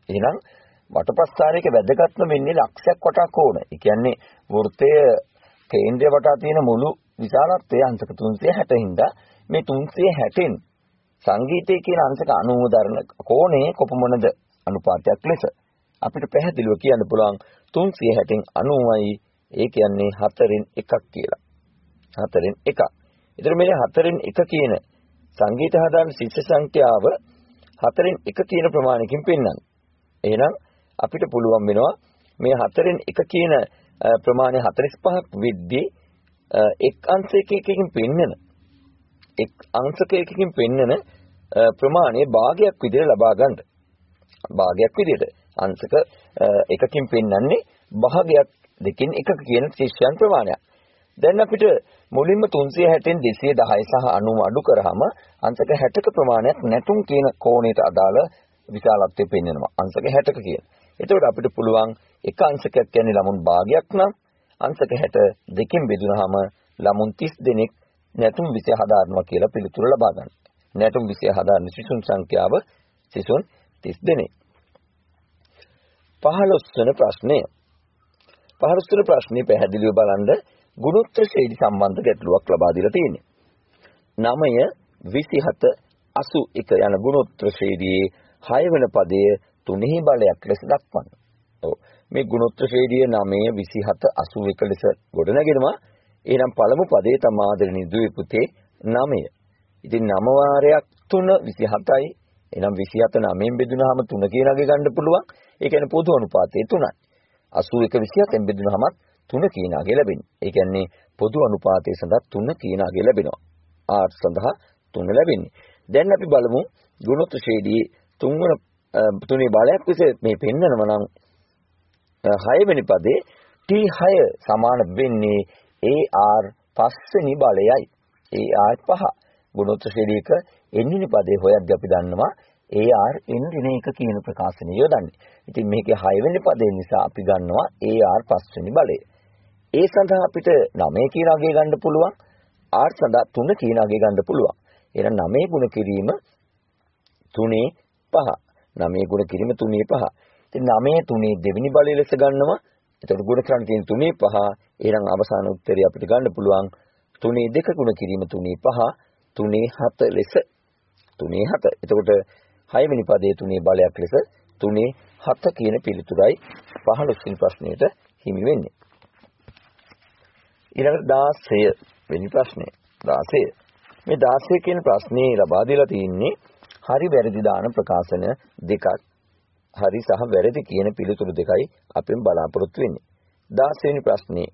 Speaker 4: එහෙනම් වටපස්සාරයක වැදගත්ම වෙන්නේ ලක්ෂයක් වටා කෝණ. ඒ කියන්නේ වෘත්තය කේන්ද්‍රය වටා තියෙන මුළු විශාලත්වය අංශක 360 හින්දා මේ 360න් සංගීතයේ කියන අංශක 90 දරන කෝණේ කොපමණද අනුපාතයක් ලෙස අපිට පැහැදිලිව කියන්න පුළුවන් 360න් 90යි ඒ කියන්නේ 4න් 1ක් කියලා. 4න් 1ක්. ඒතර මේ 4න් 1 කියන සංගීත හදාන ශිෂ්‍ය සංඛ්‍යාව 4න් 1 කියන ප්‍රමාණයකින් පෙන්වන්න. එහෙනම් අපිට පුළුවන් වෙනවා මේ 4න් 1 කියන ප්‍රමාණය 45ක් වෙද්දී එක් අංශකයකින් පෙන්වන එක් අංශකයකින් පෙන්වන ප්‍රමාණය භාගයක් විදිහට ලබා ගන්න. භාගයක් විදිහට අංශක එකකින් පෙන්වන්නේ භාගයක් දෙකෙන් එකක කියන ශිෂ්‍යයන් ප්‍රමාණයක්. දැන් අපිට මුලින්ම 360න් 210 සහ 90 අඩු කරාම අංශක 60ක ප්‍රමාණයක් නැටුම් කියන කෝණයට අදාළ විශාලත්වය පෙන්වනවා. අංශක 60ක කියන. එතකොට අපිට පුළුවන් එක අංශකයක් කියන්නේ ළමුන් භාගයක් නම් අංශක 60 දෙකෙන් බෙදුනහම ළමුන් 30 දෙනෙක් නැටුම් විෂය හදාරනවා කියලා පිළිතුර ලබා ගන්න. නැටුම් විෂය හදාරන ශිෂ්‍යුන් සංඛ්‍යාව ශිෂ්‍යුන් 30 දෙනෙක්. 15 වෙනි ප්‍රශ්නය. 15 වෙනි ප්‍රශ්නේ පැහැදිලිව බලන්න ගුණෝත්තර ශ්‍රේණි සම්බන්ධ ගැටලුවක් ලබා දීලා තියෙනවා. 9 27 81 යන ගුණෝත්තර ශ්‍රේණියේ 6 වෙනි පදයේ තුනෙහි බලයක් ලෙස දක්වන්න. ඔව් මේ ගුණෝත්තර ශ්‍රේණිය 9 27 81 ලෙස ගොඩනගෙනවා. එහෙනම් පළමු පදයේ තම ආදරණීය දුවේ පුතේ 9. ඉතින් 9 වාරයක් 3 27යි. එහෙනම් 27 9න් බෙදුනහම 3 කියන අගය ගන්න පුළුවන්. ඒ කියන්නේ පොදු අනුපාතය 3යි. 81 27න් බෙදුනහම 3 කියන අගය ලැබෙන්නේ. ඒ කියන්නේ පොදු අනුපාතය සඳහා 3 කියන අගය ලැබෙනවා. R සඳහා 3 ලැබෙන්නේ. දැන් අපි බලමු ගුණෝත්තර ශ්‍රේණියේ තුනේ බලයක් විදිහට මේ පෙන්නනවා නම් 6 වෙනි පදේ T6 සමාන වෙන්නේ AR 5 වෙනි බලයයි. AR 5. ගුණෝත්තර ශ්‍රේණියක n වෙනි පදේ හොයද්දී අපි දන්නවා AR n ඍණ 1 කියන ප්‍රකාශනය යොදන්නේ. ඉතින් මේකේ 6 වෙනි පදේ නිසා අපි ගන්නවා AR 5 වෙනි බලය. ඒ සඳහා අපිට 9 කියන අගය ගන්න පුළුවන්. R සඳහා 3 කියන අගය ගන්න පුළුවන්. එහෙනම් 9 ගුණ කිරීම 3 5. 9 ගුණ කිරීම 3 5. ඉතින් 9 3 දෙවෙනි බලය ලෙස ගන්නවා. එතකොට ගුණ කරන්න තියෙන 3 5. එහෙනම් අවසාන උත්තරය අපිට ගන්න පුළුවන් 3 2 ගුණ කිරීම 3 5 3 7 ලෙස 3 7. එතකොට 6 වෙනි පදයේ 3 බලයක් ලෙස 3 7 කියන පිළිතුරයි 15 වෙනි ප්‍රශ්නයට හිමි වෙන්නේ. ඊළඟට 16 වෙනි ප්‍රශ්නය. 16. මේ 16 කියන ප්‍රශ්නේ ලබා දීලා තියෙන්නේ හරි වැරදි දාන ප්‍රකාශන දෙකක්. හරි සහ වැරදි කියන පිළිතුරු දෙකයි අපෙන් බලාපොරොත්තු වෙන්නේ. 16 වෙනි ප්‍රශ්නේ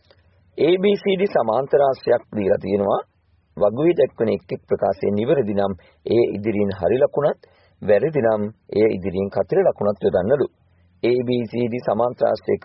Speaker 4: ABCD සමාන්තර රාශියක් දීලා තියෙනවා. වගුවේ දක්වන එක් ප්‍රකාශයේ නිවැරදි නම් ඒ ඉදිරියෙන් හරි ලකුණත් වැරදි නම් ඒ ඉදිරියෙන් කතර ලකුණත් යොදන්නලු. ABCD සමාන්තර රාශියක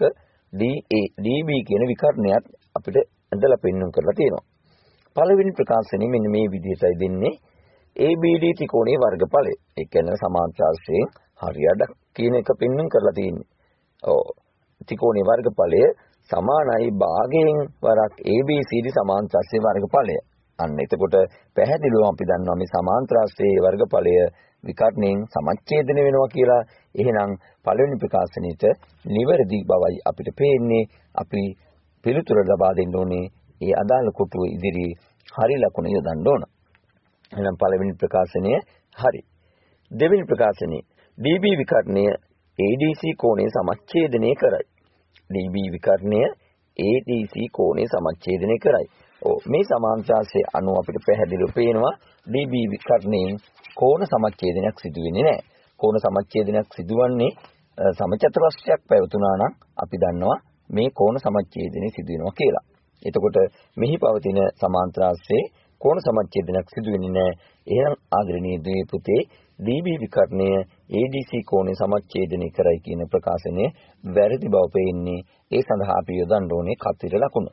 Speaker 4: DB කියන විකර්ණයත් අපිට ඇඳලා පෙන්වන්න කරලා තියෙනවා. පළවෙනි ප්‍රකාශනේ මෙන්න මේ විදිහටයි දෙන්නේ. ABD ත්‍රිකෝණයේ වර්ගඵලය. ඒ කියන්නේ සමාන්තර රාශියෙන් හරියට කියන එක පෙන්වන්න කරලා තියෙන්නේ. ඔව් ත්‍රිකෝණයේ වර්ගඵලය සමානයි භාගයෙන් වරක් ABCD සමාන්තර රාශියේ වර්ගඵලය. අන්න එතකොට පැහැදිලිව අපි දන්නවා මේ සමාන්තර රාශියේ වර්ගඵලය විකර්ණයෙන් සමච්ඡේදනය වෙනවා කියලා. එහෙනම් පළවෙනි ප්‍රකාශනෙට නිවැරදි බවයි අපිට පේන්නේ. අපි පිළිතුර ලබා දෙන්න ඕනේ ඒ අදාළ කොටුව ඉදිරි හරි ලකුණ යොදන්න ඕන. එහෙනම් පළවෙනි ප්‍රකාශනය හරි. දෙවෙනි ප්‍රකාශනයේ DB විකර්ණය ADC කෝණය සමච්ඡේදනය කරයි. DB විකර්ණය ADC කෝණය සමච්ඡේදනය කරයි. මේ සමාන්තර රාශිය අනුව අපිට පැහැදිලිව පේනවා DB විකර්ණයෙන් කෝණ සමච්ඡේදනයක් සිදු වෙන්නේ නැහැ. කෝණ සමච්ඡේදනයක් සිදුවන්නේ සමචතුරස්‍රයක් පැවතුනා නම් අපි දන්නවා මේ කෝණ සමච්ඡේදනය සිදු වෙනවා කියලා. එතකොට මෙහි පවතින සමාන්තර රාශියේ කෝණ සමච්ඡේදනයක් සිදු වෙන්නේ නැහැ. එහෙනම් ආදරණීය දේ පුතේ DB විකර්ණය ADC කෝණය සමච්ඡේදනය කරයි කියන ප්‍රකාශනය වැරදි බව පෙන්නේ. ඒ සඳහා අපි යොදන්න ඕනේ කතර ලකුණ.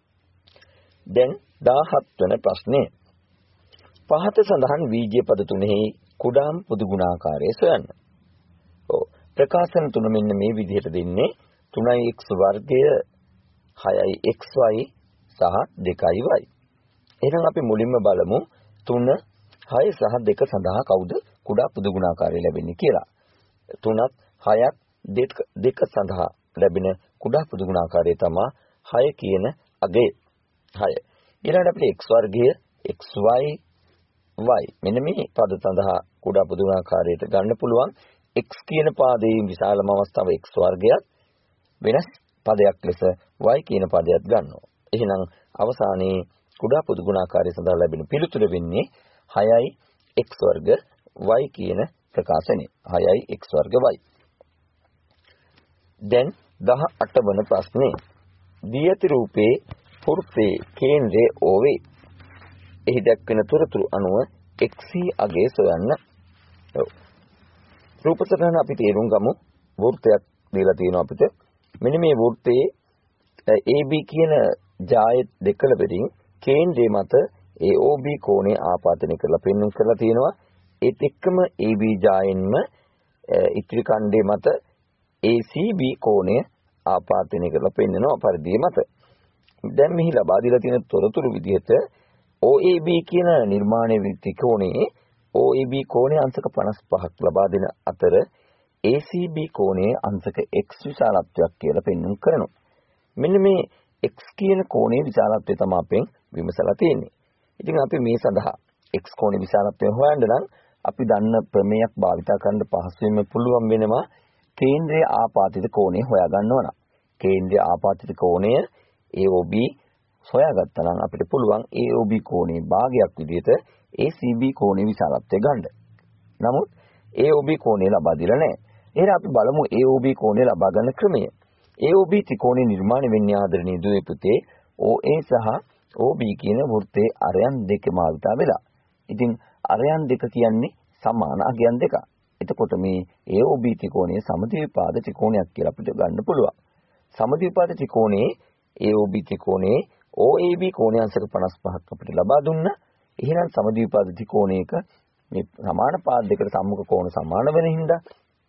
Speaker 4: දැන් 17 වෙනි ප්‍රශ්නය. පහත සඳහන් වීජ්‍ය පද තුනෙහි කුඩාම පොදු ගුණාකාරය සොයන්න. ප්‍රකාශන තුන මෙන්න මේ විදිහට දෙන්නේ 3x වර්ගය 6xy සහ 2y. එහෙනම් අපි මුලින්ම බලමු 3 6 සහ 2 සඳහා කවුද කුඩා පොදු ගුණාකාරය ලැබෙන්නේ කියලා. 3ත් 6ක් 2 සඳහා ලැබෙන කුඩා පොදු ගුණාකාරය තමයි 6 කියන අගය. 6. ඊළඟට අපිට x වර්ගය xy y මෙන්න මේ පද සඳහා කුඩා පොදු ගුණාකාරයට ගන්න පුළුවන්. x කියන පාදයේ විශාලම අවස්ථාව x වර්ගයත් වෙනස් පදයක් ලෙස y කියන පදයක් ගන්නවා. එහෙනම් අවසානයේ කුඩා පොදු ගුණාකාරය සඳහා ලැබෙන පිළිතුර වෙන්නේ 6යි x වර්ග y කියන ප්‍රකාශනය. 6යි x වර්ග y. දැන් 18 වන ප්‍රශ්නේ. දී ඇති රූපේ වෘත්තයේ කේන්ද්‍රයේ O වේ. එහි දක්වන තොරතුරු අනුව xc අගය සොයන්න. රූප සටහන අපි තේරුම් ගමු. වෘත්තයක් දීලා තියෙනවා අපිට. මෙන්න මේ වෘත්තයේ AB කියන ජාය දෙකලවලින් කේන්ද්‍රය මත AOB කෝණය ආපාදනය කරලා පෙන්වන්න කරලා තියෙනවා. ඒත් එක්කම AB ජායෙන්ම ඉතිරි ඛණ්ඩය මත ACB කෝණය ආපාදනය කරලා පෙන්වනවා පරිධිය මත. දැන් මෙහි ලබා දීලා තියෙන තොරතුරු විදිහට OAB කියන නිර්මාණය වෙච්ච කෝණයේ OAB කෝණයේ අංශක 55ක් ලබා දෙන අතර ACB කෝණයේ අංශක x විශාලත්වයක් කියලා පෙන්වන්න කරනවා. මෙන්න මේ x කියන කෝණයේ විශාලත්වය තමයි අපෙන් විමසලා තියෙන්නේ. ඉතින් අපි මේ සඳහා x කෝණයේ විශාලත්වය හොයන්න නම් අපි දන්න ප්‍රමේයක් භාවිතා කරන්න පහසුවෙන්ම පුළුවන් වෙනවා කේන්ද්‍රයේ ආපාතිත කෝණය හොයා ගන්නවා නම්. කේන්ද්‍රයේ ආපාතිත කෝණය AOB හොයාගත්තා නම් අපිට පුළුවන් AOB කෝණයේ භාගයක් විදිහට ACB කෝණයේ විශාලත්වය ගන්න. නමුත් AOB කෝණය ලබා දීලා නැහැ. එහෙනම් අපි බලමු AOB කෝණය ලබා ගන්න ක්‍රමය. AOB ත්‍රිකෝණය නිර්මාණය වෙන්නේ ආදරණීය දුවේ පුතේ OA සහ OB කියන වෘත්තයේ අරයන් දෙකම ආවිතා වෙලා. ඉතින් අරයන් දෙක කියන්නේ සමාන අගයන් දෙක. එතකොට මේ AOB ත්‍රිකෝණය සමද්විපාද ත්‍රිකෝණයක් කියලා අපිට ගන්න පුළුවන්. සමද්විපාද ත්‍රිකෝණයේ AOB ත්‍රිකෝණයේ OAB කෝණය අංශක 55ක් අපිට ලබා දුන්නා. එහෙනම් සමද්විපාද ත්‍රිකෝණයක මේ සමාන පාද දෙකට සම්මුඛ කෝණ සමාන වෙන හින්දා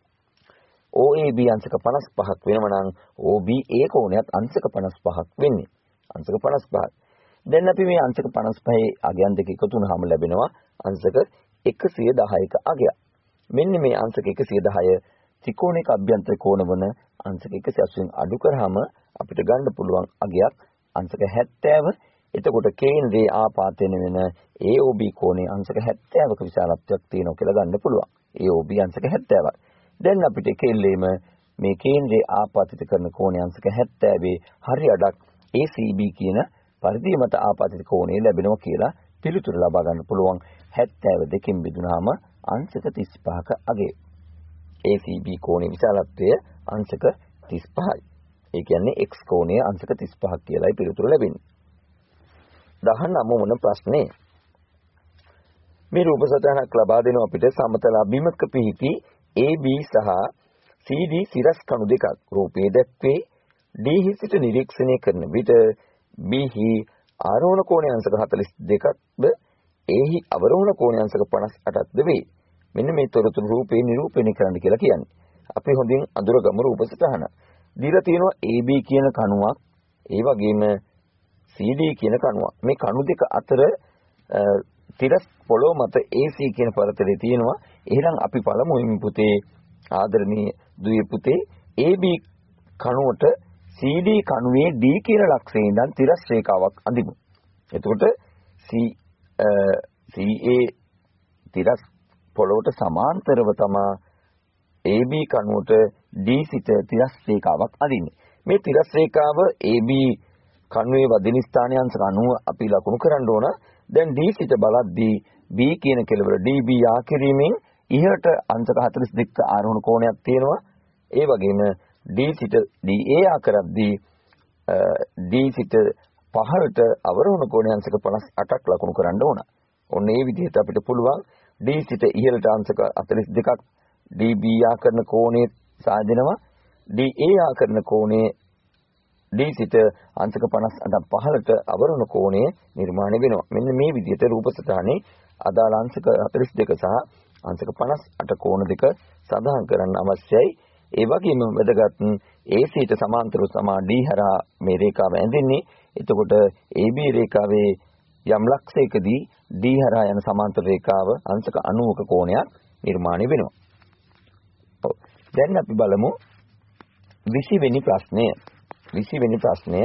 Speaker 4: OAB අංශක 55ක් වෙනවා නම් OBA කෝණයත් අංශක 55ක් වෙන්නේ. අංශක 55ක්. දැන් අපි මේ අංශක 55 අගයන් දෙක එකතු වුනහම ලැබෙනවා අංශක 110ක අගයක්. මෙන්න මේ අංශක 110 ත්‍රිකෝණයක අභ්‍යන්තර කෝණ වන අංශක 180න් අඩු කරාම අපිට ගන්න පුළුවන් අගයක් අංශක 70. එතකොට කේන්ද්‍රයේ ආපාතන වෙන AOB කෝණයේ අංශක 70ක විශාලත්වයක් තියෙනවා කියලා ගන්න පුළුවන්. AOB අංශක 70ක්. දැන් අපිට කෙල්ලේම මේ කේන්ද්‍රයේ ආපාතිත කරන කෝණයේ අංශක 70 හරි අඩක් ACB කියන පරිධිය මත ආපාතිත කෝණය ලැබෙනවා කියලා පිළිතුර ලබා ගන්න පුළුවන්. 70 දෙකෙන් බෙදුනහම අංශක 35ක අගය. ACB කෝණයේ විශාලත්වය අංශක 35යි. ඒ කියන්නේ x කෝණය අංශක 35ක් කියලායි පිළිතුර ලැබෙන්නේ. 19 වන ප්‍රශ්නේ. මේ රූප සටහනක් ලබා දෙනවා අපිට සමතල බිමක පිහිටි AB සහ CD සිරස් කණු දෙකක් රූපයේ දැක්වේ. D හි සිට නිරීක්ෂණය කරන විට B හි ආරෝහණ කෝණය අංශක 42ක්ද A හි අවරෝහණ කෝණය අංශක 58ක්ද වේ. මෙන්න මේ තොරතුරු රූපේ නිරූපණය කරන්න කියලා කියන්නේ. අපි හොඳින් අඳුරගමු රූප සටහන. දීලා තියෙනවා AB කියන කණුවක්, ඒ වගේම CD කියන කණුවක්. මේ කණු දෙක අතර තිරස් පොළොව මත AC කියන පරතරය තියෙනවා. එහෙනම් අපි පළමුවෙන් පුතේ ආදරණීය දුවේ පුතේ AB කණුවට CD කණුවේ D කියන ලක්ෂයෙන් ඉඳන් තිරස් රේඛාවක් අඳිමු. එතකොට CA තිරස් පොළොවට සමාන්තරව තමයි AB කණුවට D සිට තිරස් රේඛාවක් අඳින්නේ. මේ තිරස් රේඛාව AB කණුවේ වදින ස්ථානයේ අංශක 90 අපි ලකුණු කරන්න ඕන. දැන් D සිට බලද්දී B කියන කෙළවර DB යා කිරීමෙන් ඉහළට අංශක 42ක ආරෝහණ කෝණයක් තියෙනවා. ඒ වගේම D සිට DA යා කරද්දී D සිට පහළට අවරෝහණ කෝණය අංශක 58ක් ලකුණු කරන්න ඕන. ඔන්න ඒ විදිහට අපිට පුළුවන් D සිට ඉහළට අංශක 42ක් DB යා කරන කෝණය සාදෙනවා. DA යා කරන කෝණය D සිට අංශක 58ක් පහළට අවරෝහණ කෝණය නිර්මාණය වෙනවා. මෙන්න මේ විදිහට රූප සටහනේ අදාළ අංශක 42 සහ අංශක 58 කෝණ දෙක සඳහන් කරන්න අවශ්‍යයි. ඒ වගේම වැදගත් AC ට සමාන්තරව සමා D හරහා මේ රේඛාව ඇඳෙන්නේ. එතකොට AB රේඛාවේ යම් ලක්ෂයකදී D හරහා යන සමාන්තර රේඛාව අංශක 90ක කෝණයක් නිර්මාණය වෙනවා. දැන් අපි බලමු 20 වෙනි ප්‍රශ්නය. 20 වෙනි ප්‍රශ්නය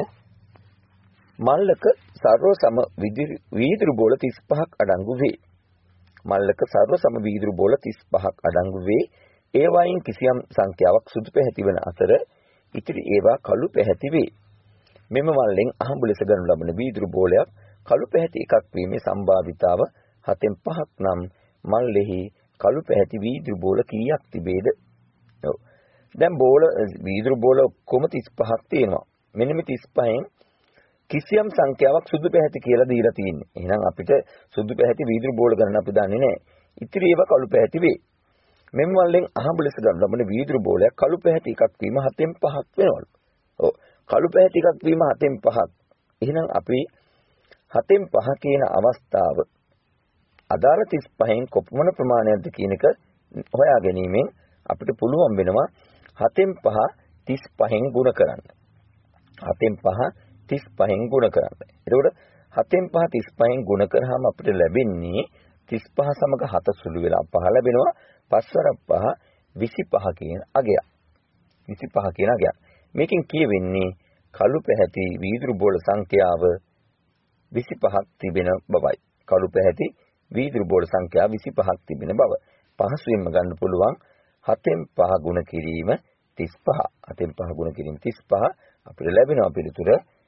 Speaker 4: මල්ලක සර්ව සම වීදුරු බෝල 35ක් අඩංගු වේ. මල්ලක සර්ව සම වීදුරු බෝල 35ක් අඩංගු වේ. ඒ වයින් කිසියම් සංඛ්‍යාවක් සුදු පැහැති වන අතර ඉතිරි ඒවා කළු පැහැති වේ. මෙම මල්ලෙන් අහඹු ලෙස ගනු ලබන වීදුරු බෝලයක් කළු පැහැති එකක් වීමේ සම්භාවිතාව 7න් 5ක් නම් මල්ලෙහි කළු පැහැති වීදුරු බෝල කීයක් තිබේද? ඔව්. දැන් වීදුරු බෝල ඔක්කොම 35ක් තියෙනවා. මෙන්න මේ 35න් කිසියම් සංඛ්‍යාවක් සුදු පැහැති කියලා දීලා තියෙන්නේ. එහෙනම් අපිට සුදු පැහැති වීදුරු බෝල ගණන අපි දන්නේ නැහැ. ඉතිරි ඒවා කළු පැහැති වේ. මෙම වලින් අහඹු ලෙස ගන්න ලබන වීදුරු බෝලයක් කළු පැහැති එකක් වීම 7න් 5ක් වෙනවලු. ඔව්. කළු පැහැති එකක් වීම 7න් 5ක්. එහෙනම් අපි 7න් 5 කියන අවස්ථාව අදාළ 35න් කොපමණ ප්‍රමාණයක්ද කියන එක හොයා ගැනීමෙන් අපිට පුළුවන් වෙනවා 7න් 5 35න් ගුණ කරන්න. 7න් 5 35න් ගුණ කරන්න. එතකොට 7න් 5 35න් ගුණ කරාම අපිට ලැබෙන්නේ 35 සමග 7 සුළු වෙලා 5 ලැබෙනවා. 5 වරක් 5 25 කියන අගයක්. 25 කියන අගයක්. මේකෙන් කියවෙන්නේ කළු පැහැති වීදුරු බෝල සංඛ්‍යාව 25ක් තිබෙන බවයි. කළු පැහැති වීදුරු බෝල සංඛ්‍යාව 25ක් තිබෙන බව. පහසුවෙන්ම ගන්න පුළුවන් 7න් 5 ගුණ කිරීම 35. 7න් 5 ගුණ කිරීම 35 අපිට ලැබෙනවා පිළිතුර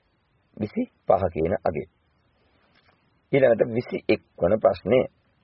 Speaker 4: 25 කියන අගය. ඊළඟට 21 වන ප්‍රශ්නය.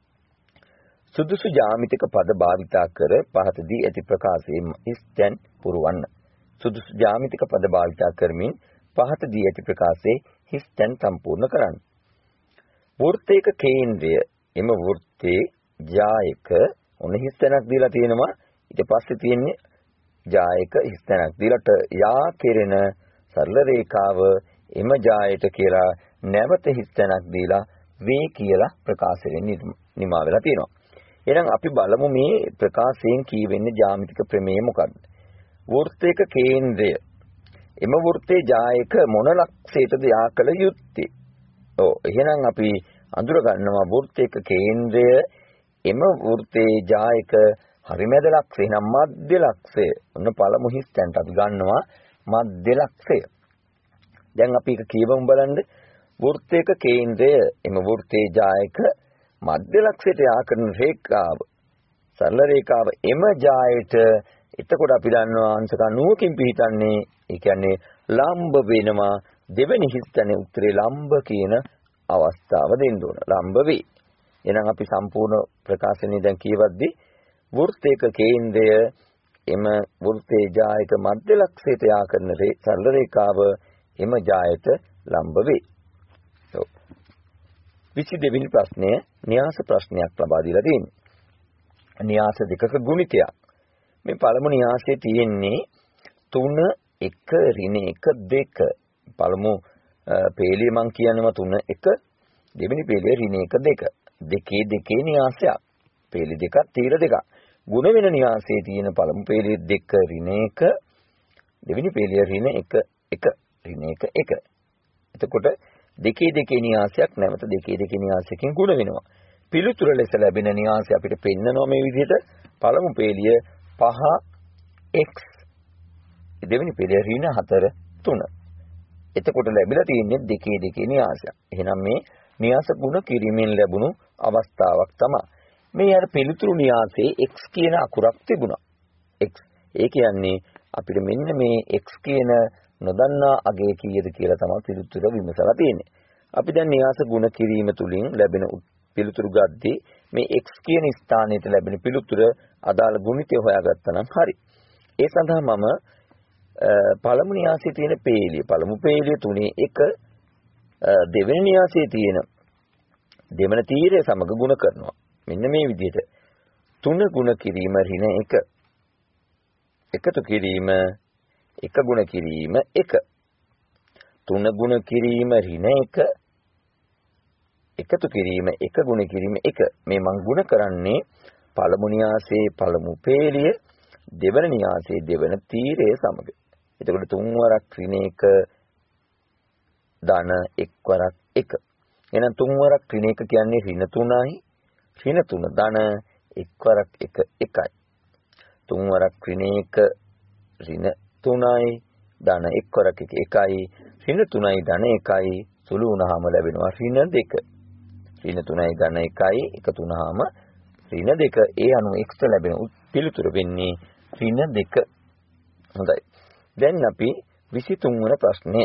Speaker 4: සුදුසු ජ්‍යාමිතික පද භාවිතා කර පහතදී ඇති ප්‍රකාශයෙන් ස්තැන් පුරවන්න. සුදුසු ජ්‍යාමිතික පද භාවිතා කරමින් පහතදී ඇති ප්‍රකාශයේ හිස්තැන් සම්පූර්ණ කරන්න. වෘත්තයක කේන්ද්‍රය එම වෘත්තයේ ජායක ඔන්න හිස්තැනක් දීලා තියෙනවා. ඊට පස්සේ තියෙන්නේ ජායක හිස්තැනක් දීලාට යා කෙරෙන සරල රේඛාව එම ජායට කියලා නැවත හිස්තැනක් දීලා වේ කියලා ප්‍රකාශයෙන් නිමා වෙලා තියෙනවා. එහෙනම් අපි බලමු මේ ප්‍රකාශයෙන් කියවෙන්නේ ජ්‍යාමිතික ප්‍රමේය මොකක්ද? වෘත්තයක කේන්ද්‍රය එම වෘත්තයේ ජායක මොන ලක්ෂයටද යා කළ යුත්තේ? ඔව් එහෙනම් අපි අඳුර ගන්නවා වෘත්තයක කේන්ද්‍රය එම වෘත්තයේ ජායක හරිමැද ලක්ෂය නම් මධ්‍ය ලක්ෂය. ඔන්න පළමු හිස්තැනට අපි ගන්නවා මධ්‍ය ලක්ෂය. දැන් අපි ඒක කියවමු බලන්න. වෘත්තයක කේන්ද්‍රය එම වෘත්තයේ ජායක මධ්‍ය ලක්ෂයට යා කරන රේඛාව සරල රේඛාව එම ජායට එතකොට අපි දන්නවා අංශක 90කින් පිහිටන්නේ ඒ කියන්නේ ලම්බ වෙනවා. දෙවෙනි හිස්තැනේ උත්තරේ ලම්බ කියන අවස්ථාව දෙන්න ඕන. ලම්බ වේ. එහෙනම් අපි සම්පූර්ණ ප්‍රකාශනය දැන් කියවද්දී වෘත්තයක කේන්ද්‍රය එම වෘත්තයේ ජායක මධ්‍ය ලක්ෂයට යා කරන සරල රේඛාව එම ජායට ලම්බ වේ. 22 වෙනි ප්‍රශ්නය න්‍යාස ප්‍රශ්නයක් ලබා දීලා තියෙනවා. න්‍යාස දෙකක ගුණිතයක්. මේ පළමු න්‍යාසයේ තියෙන්නේ 3 1 ඍණ 1 2. පළමු පේළිය මං කියනවා 3 1. දෙවෙනි පේළිය ඍණ 1 2. දෙකේ දෙකේ න්‍යාසයක්. පේළි දෙකක් තීර දෙකක්. ගුණ වෙන න්‍යාසයේ තියෙන පළමු පේළිය 2 ඍණ 1. දෙවෙනි පේළිය ඍණ 1 1 ඍණ 1 1. එතකොට දෙකේ දෙකේ න්‍යාසයක් නැවත දෙකේ දෙකේ න්‍යාසයකින් ගුණ වෙනවා. පිළිතුර ලෙස ලැබෙන න්‍යාසය අපිට පෙන්නනවා මේ විදිහට. පළමු පේළිය 5x දෙවෙනි පේළිය ඍණ 4 3. එතකොට ලැබිලා තියෙන්නේ දෙකේ දෙකේ න්‍යාසයක්. එහෙනම් මේ න්‍යාස ගුණ කිරීමෙන් ලැබුණු අවස්ථාවක් තමයි. මේ අර පිළිතුරු න්‍යාසයේ x කියන අකුරක් තිබුණා. x. ඒ කියන්නේ අපිට මෙන්න මේ x කියන නොදන්නා අගය කීයද කියලා තමයි පිළිතුර විමසලා තියෙන්නේ. අපි දැන් න්‍යාස ගුණ කිරීම තුලින් ලැබෙන පිළිතුරු ගද්දී මේ x කියන ස්ථානයට ලැබෙන පිළිතුර අදාළ ගුණිතය හොයාගත්තා නම් හරි. ඒ සඳහා මම පළමු න්‍යාසයේ තියෙන පේළිය පළමු පේළිය 3 1 දෙවෙනි න්‍යාසයේ තියෙන දෙවන තීරය සමග ගුණ කරනවා. මෙන්න මේ විදිහට 3 ගුණ කිරීම ඍණ 1 එකතු කිරීම 1 ගුණ කිරීම 1 3 ගුණ කිරීම ඍණ 1 එකතු කිරීම 1 ගුණ කිරීම 1 මේ මං ගුණ කරන්නේ පළමු න්‍යාසයේ පළමු පේළිය දෙවන න්‍යාසයේ දෙවන තීරය සමග. එතකොට 3 වරක් ඍණ 1 ධන 1 වරක් 1. එහෙනම් 3 වරක් ඍණ 1 කියන්නේ ඍණ 3යි. ඍණ 3 ධන 1 වරක් 1 1යි. තුන් වරක් ඍණ 1 ඍණ 3යි ධන 1 වරක් 1යි ඍණ 3යි ධන 1යි සුළු වුණාම ලැබෙනවා ඍණ 2. ඍණ 3යි ධන 1යි එකතු වුණාම ඍණ 2. ඒ අනුව x ලැබෙන පිළිතුර වෙන්නේ ඍණ 2. හොඳයි. දැන් අපි 23 වන ප්‍රශ්නේ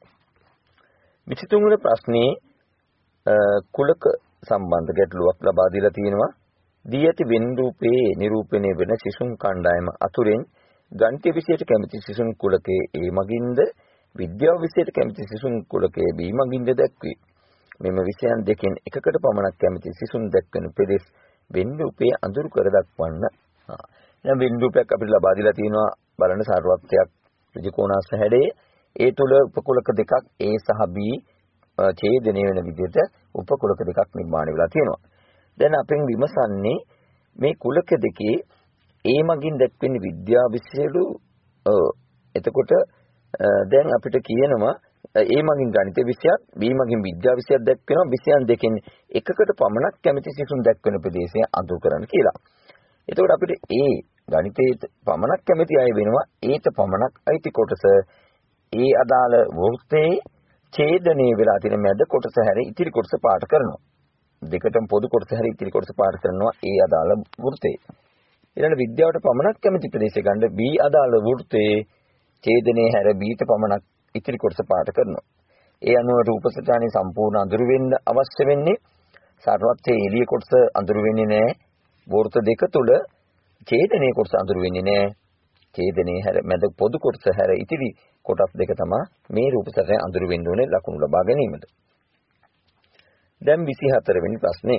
Speaker 4: 23 වන ප්‍රශ්නේ කුලක සම්බන්ධ ගැටලුවක් ලබා දීලා තියෙනවා. දී ඇති වෙන් රූපයේ නිරූපණය වෙන සිසුන් කණ්ඩායම අතුරෙන් ගණිත විෂයට කැමති සිසුන් කුලකයේ A මගින්ද විද්‍යාව විෂයට කැමති සිසුන් කුලකයේ B මගින්ද දැක්වේ. මෙම විෂයන් දෙකෙන් එකකට පමණක් කැමති සිසුන් දැක්වෙන පෙදෙස් වෙන් රූපයේ අඳුරු කර දක්වන්න. දැන් වෙන් රූපයක් අපිට ලබා දීලා තියෙනවා. බලන්න සාරවත්වයක් ත්‍රිකෝණාස්ස හැඩයේ ඒ තුල උපකුලක දෙකක් A සහ B ඡේදනය වෙන විදිහට උපකුලක දෙකක් නිර්මාණය වෙලා තියෙනවා. දැන් අපෙන් විමසන්නේ මේ කුලක දෙකේ A මගින් දැක්වෙන විද්‍යා විෂයලු එතකොට දැන් අපිට කියනවා A මගින් ගණිත විෂයත් B මගින් විද්‍යා විෂයත් දැක්වෙනවා. විෂයන් දෙකෙන් එකකට පමණක් කැමති සිසුන් දැක්වෙන ප්‍රදේශය අඳුර කරන්න කියලා. එතකොට අපිට A ගණිතයට පමණක් කැමති අය වෙනවා. ඒට පමණක් අයිති කොටස ඒ අදාළ වෘත්තයේ ඡේදනය වෙලා තියෙන මැද කොටස හැර ඉතිරි කොටස පාට කරනවා. දෙකටම පොදු කොටස හැර ඉතිරි කොටස පාට කරනවා ඒ අදාළ වෘත්තයේ. ඊළඟ විද්‍යාවට පමණක් කැමති ප්‍රදේශය ගන්න B අදාළ වෘත්තයේ ඡේදනයේ හැර B ට පමණක් ඉතිරි කොටස පාට කරනවා. ඒ අනුව රූප සටහනේ සම්පූර්ණ අඳුර වෙන්න අවශ්‍ය වෙන්නේ සාරවත්යේ එළිය කොටස අඳුර වෙන්නේ නැහැ. වෘත්ත දෙක තුල ඡේදනයේ කොටස අඳුර වෙන්නේ නැහැ. ඡේදනයේ හැර මැද පොදු කොටස හැර ඉතිරි කොටස් දෙක තමයි මේ රූප සටහනේ අඳුර වෙන්න ඕනේ ලකුණු ලබා ගැනීමට. දැන් 24 වෙනි ප්‍රශ්නේ.